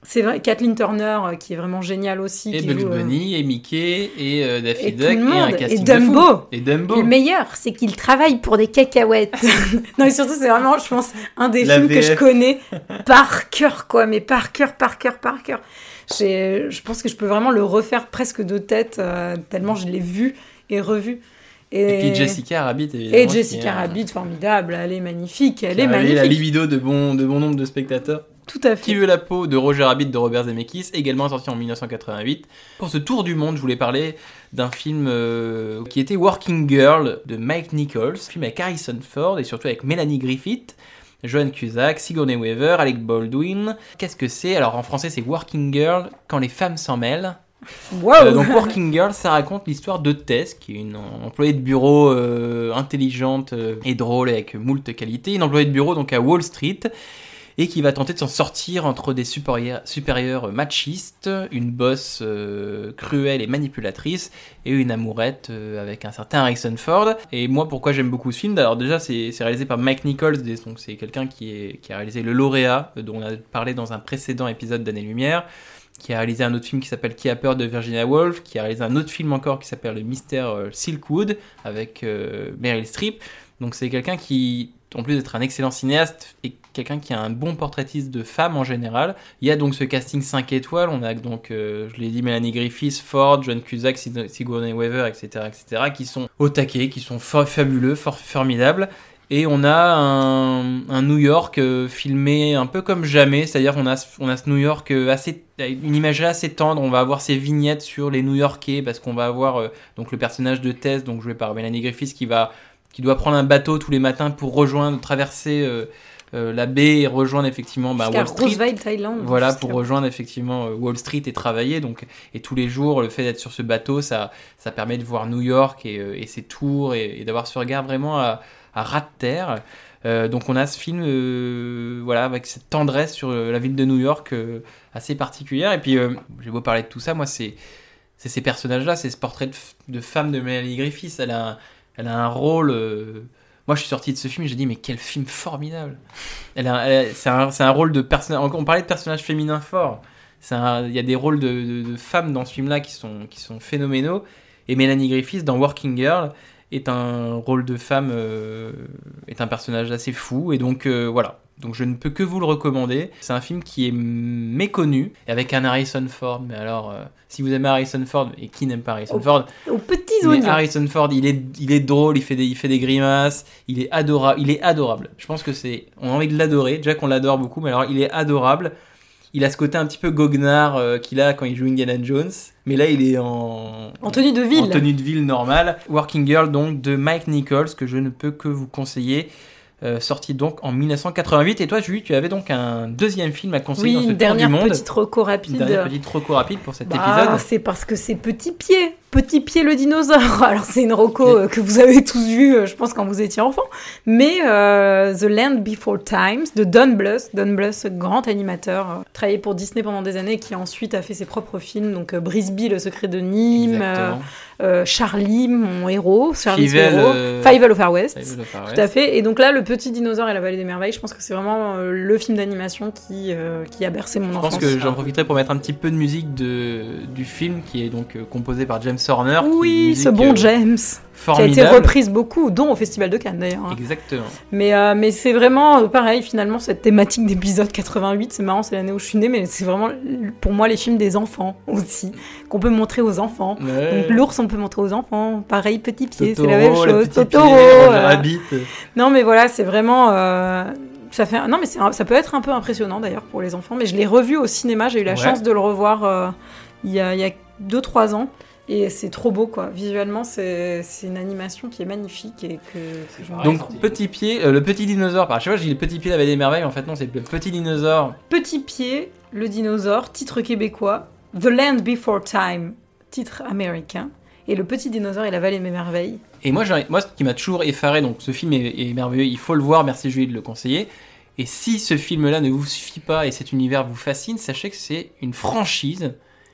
C'est vrai, Kathleen Turner, euh, qui est vraiment géniale aussi. Et qui Bugs joue, euh, Bunny, et Mickey, et euh, Daffy et Duck, tout le et un monde. casting Et Dumbo. de fou. Et Dumbo. Le meilleur, c'est qu'il travaille pour des cacahuètes. Non, et surtout, c'est vraiment, je pense, un des La films V F. que je connais par cœur, quoi. Mais par cœur, par cœur, par cœur. J'ai, je pense que je peux vraiment le refaire presque de tête, euh, tellement je l'ai vu et revu. Et puis Jessica Rabbit, évidemment. Et Jessica qui est, Rabbit, formidable. Elle est magnifique. Elle qui est a révélé magnifique. la libido de bon, de bon nombre de spectateurs. Tout à Qui fait. veut la peau de Roger Rabbit de Robert Zemeckis, également sorti en dix-neuf cent quatre-vingt-huit. Pour ce tour du monde, je voulais parler d'un film euh, qui était Working Girl de Mike Nichols, un film avec Harrison Ford et surtout avec Melanie Griffith, Joan Cusack, Sigourney Weaver, Alec Baldwin. Qu'est-ce que c'est ? Alors en français, c'est Working Girl quand les femmes s'en mêlent. Wow. Euh, donc Working Girl, ça raconte l'histoire de Tess, qui est une employée de bureau euh, intelligente euh, et drôle avec moult qualités, une employée de bureau donc à Wall Street, et qui va tenter de s'en sortir entre des supérieurs, supérieurs machistes, une boss euh, cruelle et manipulatrice, et une amourette euh, avec un certain Harrison Ford. Et moi, pourquoi j'aime beaucoup ce film ? Alors déjà, c'est, c'est réalisé par Mike Nichols, donc c'est quelqu'un qui, est, qui a réalisé Le Lauréat, dont on a parlé dans un précédent épisode d'Année-Lumière, qui a réalisé un autre film qui s'appelle Qui a peur de Virginia Woolf, qui a réalisé un autre film encore qui s'appelle Le Mystère euh, Silkwood, avec euh, Meryl Streep. Donc c'est quelqu'un qui, en plus d'être un excellent cinéaste, est quelqu'un qui a un bon portraitiste de femmes en général. Il y a donc ce casting cinq étoiles, on a donc, euh, je l'ai dit, Melanie Griffith, Ford, Joan Cusack, Sigourney Weaver, et cetera, et cetera, qui sont au taquet, qui sont for- fabuleux, for- formidables. Et on a un, un New York euh, filmé un peu comme jamais, c'est-à-dire qu'on a, on a ce New York euh, assez, une imagerie assez tendre. On va avoir ces vignettes sur les New-Yorkais, parce qu'on va avoir euh, donc le personnage de Tess, donc joué par Melanie Griffith, qui va qui doit prendre un bateau tous les matins pour rejoindre, traverser euh, euh, la baie et rejoindre effectivement bah, Wall Street. Roosevelt, Thaïlande. Voilà, jusqu'à- pour rejoindre effectivement euh, Wall Street et travailler. Donc, et tous les jours, le fait d'être sur ce bateau, ça, ça permet de voir New York et, euh, et ses tours et, et d'avoir ce regard vraiment à, à ras de terre. Euh, donc on a ce film euh, voilà, avec cette tendresse sur euh, la ville de New York euh, assez particulière. Et puis, euh, j'ai beau parler de tout ça, moi, c'est, c'est ces personnages-là, c'est ce portrait de, f- de femme de Melanie Griffith. Elle a un, elle a un rôle... euh, Moi, je suis sorti de ce film et j'ai dit, mais quel film formidable. Elle a, elle a- c'est, un, c'est un rôle de personnage... On parlait de personnages féminins forts. C'est un- il y a des rôles de, de, de femmes dans ce film-là qui sont, qui sont phénoménaux. Et Melanie Griffith, dans Working Girl, est un rôle de femme, euh, est un personnage assez fou. Et donc, euh, voilà. Donc, je ne peux que vous le recommander. C'est un film qui est méconnu, et avec un Harrison Ford. Mais alors, euh, si vous aimez Harrison Ford, et qui n'aime pas Harrison Oh. Ford, Aux petits mais oignons. Harrison Ford, il est, il est drôle, il fait des, il fait des grimaces, il est adorable, il est adorable. Je pense que c'est, on a envie de l'adorer. Déjà qu'on l'adore beaucoup, mais alors il est adorable. Il a ce côté un petit peu goguenard euh, qu'il a quand il joue Indiana Jones, mais là il est en, En tenue de ville. en tenue de ville normale. Working Girl donc de Mike Nichols, que je ne peux que vous conseiller. Euh, sorti donc en dix-neuf cent quatre-vingt-huit. Et toi, Julie, tu avais donc un deuxième film à conseiller Oui, dans ce une tour dernière du monde. petite reco rapide. Une dernière petite reco rapide pour cet Bah, épisode. c'est parce que c'est Petit Pied, Petit Pied le dinosaure. Alors c'est une reco euh, que vous avez tous vue, euh, je pense, quand vous étiez enfant. Mais euh, The Land Before Times de Don Bluth. Don Bluth, grand animateur, euh, travaillé pour Disney pendant des années, qui ensuite a fait ses propres films. Donc euh, Brisby, Le Secret de Nîmes, euh, Exactement. euh, Charlie, mon héros, Charlie's Fievel, héros, euh, Fievel au Far West. Fievel au Far Tout West. à fait. Et donc là, Le Petit Dinosaure et la Vallée des Merveilles, je pense que c'est vraiment euh, le film d'animation qui, euh, qui a bercé mon Je enfance. pense que j'en profiterai pour mettre un petit peu de musique de, du film qui est donc euh, composé par James Horner. qui est une Oui, musique, ce bon euh, James, qui a formidable. été reprise beaucoup, dont au Festival de Cannes d'ailleurs. hein. Exactement. Mais, euh, mais c'est vraiment euh, pareil, finalement, cette thématique d'épisode quatre-vingt-huit, c'est marrant, c'est l'année où je suis née, mais c'est vraiment pour moi les films des enfants aussi, qu'on peut montrer aux enfants. Ouais. Donc l'ours, on peut montrer aux enfants. Pareil, Petit Pied, Totoro, c'est la même le chose. petit Totoro. pied, Roger euh, Rabbit. Non, mais voilà, c'est vraiment. euh, Ça fait. Non, mais c'est un- ça peut être un peu impressionnant d'ailleurs pour les enfants. Mais je l'ai revu au cinéma. J'ai eu la Ouais. chance de le revoir euh, il y a deux trois ans. Et c'est trop beau, quoi. Visuellement, c'est c'est une animation qui est magnifique et que. que j'en- Donc, Petit Pied, euh, le petit dinosaure. Par, je sais pas, je dis le petit pied de la Vallée des Merveilles. En fait, non, c'est le petit dinosaure. Petit Pied, le dinosaure, titre québécois. The Land Before Time, titre américain. Et Le Petit Dinosaure et la Vallée des Merveilles. Et moi, j'ai- moi, ce qui m'a toujours effaré, donc ce film est, est merveilleux, il faut le voir, merci Julie de le conseiller. Et si ce film-là ne vous suffit pas et cet univers vous fascine, sachez que c'est une franchise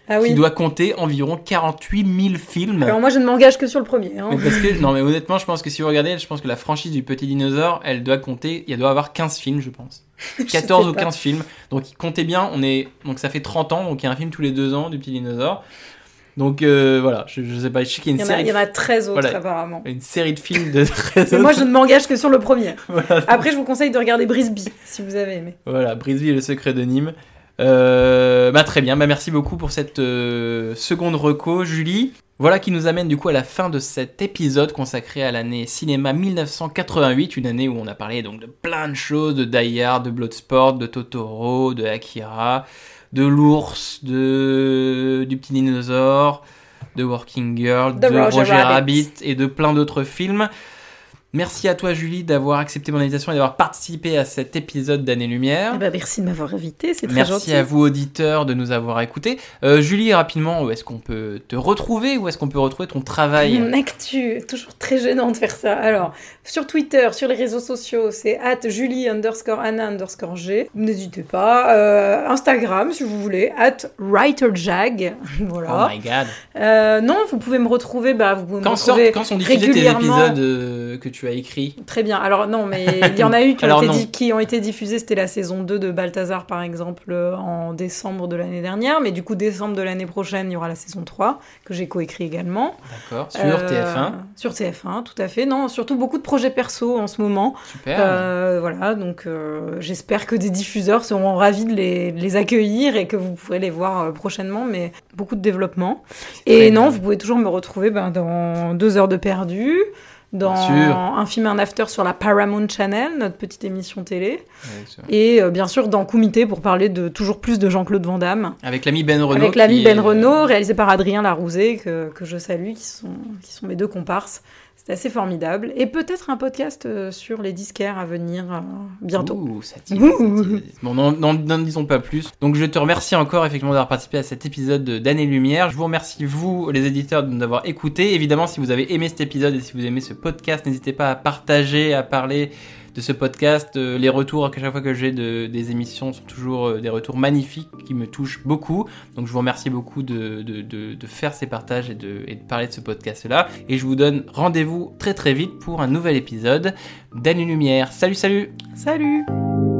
Ah oui. qui doit compter environ quarante-huit mille films. Alors moi, je ne m'engage que sur le premier. Hein. Mais parce que, non, mais honnêtement, je pense que si vous regardez, je pense que la franchise du Petit Dinosaure, elle doit compter, il doit avoir quinze films, je pense. quatorze ou quinze films. Donc, comptez bien, on est, donc ça fait trente ans, donc il y a un film tous les deux ans du Petit Dinosaure. Donc, euh, voilà, je, je sais pas, je sais qu'il y a une il y série. A, il y en a treize autres, voilà, apparemment. Une série de films de treize autres. Moi, je ne m'engage que sur le premier. Voilà. Après, je vous conseille de regarder Brisby, si vous avez aimé. Voilà, Brisby et le secret de Nîmes. Euh, bah très bien, bah merci beaucoup pour cette euh, seconde reco, Julie. Voilà qui nous amène du coup à la fin de cet épisode consacré à l'année cinéma dix-neuf cent quatre-vingt-huit, une année où on a parlé donc de plein de choses, de Die Hard, de Bloodsport, de Totoro, de Akira, de l'ours, de du Petit Dinosaure, de Working Girl, de, de Roger, Roger Rabbit. Rabbit et de plein d'autres films. Merci à toi Julie d'avoir accepté mon invitation et d'avoir participé à cet épisode d'Année-Lumière. Eh ben, merci de m'avoir invité, c'est très merci gentil. Merci à vous auditeurs de nous avoir écoutés. Euh, Julie, rapidement, où est-ce qu'on peut te retrouver? Où est-ce qu'on peut retrouver ton travail? Mon actu, toujours très gênant de faire ça. Alors, sur Twitter, sur les réseaux sociaux, c'est at Julie underscore Anna underscore G. N'hésitez pas. Euh, Instagram, si vous voulez, at WriterJag. Voilà. Oh my god. Euh, non, vous pouvez me retrouver. Bah, vous pouvez quand me retrouver sort, quand sont diffusés tes épisodes euh, que tu as écrits? Très bien. Alors non, mais il y en a eu qui, ont été, non. di- qui ont été diffusés. C'était la saison deux de Balthazar, par exemple, en décembre de l'année dernière. Mais du coup, décembre de l'année prochaine, il y aura la saison trois, que j'ai coécrit également. D'accord. Sur euh, T F un. Sur T F un, tout à fait. Non, surtout beaucoup de projets perso en ce moment. Super. Euh, voilà, donc euh, j'espère que des diffuseurs seront ravis de les, de les accueillir et que vous pourrez les voir euh, prochainement, mais beaucoup de développement. Et Très non, bien. vous pouvez toujours me retrouver ben, dans Deux heures de perdu, dans Un film et un after sur la Paramount Channel, notre petite émission télé, et euh, bien sûr dans Kumité pour parler de toujours plus de Jean-Claude Van Damme. Avec l'ami Ben Renaud. Avec l'ami Ben est... Renaud, réalisé par Adrien Larouzé, que, que je salue, qui sont, qui sont mes deux comparses. C'est assez formidable. Et peut-être un podcast euh, sur les disquaires à venir euh, bientôt. Ouh, ça tire, ça tire. Bon, n'en, n'en, n'en disons pas plus. Donc, je te remercie encore, effectivement, d'avoir participé à cet épisode d'Année-Lumière. Je vous remercie, vous, les éditeurs, de nous avoir écoutés. Évidemment, si vous avez aimé cet épisode et si vous aimez ce podcast, n'hésitez pas à partager, à parler de ce podcast. Euh, les retours à chaque fois que j'ai de, des émissions sont toujours euh, des retours magnifiques qui me touchent beaucoup. Donc je vous remercie beaucoup de, de, de, de faire ces partages et de, et de parler de ce podcast-là. Et je vous donne rendez-vous très très vite pour un nouvel épisode d'Année-Lumière. Salut, salut! Salut!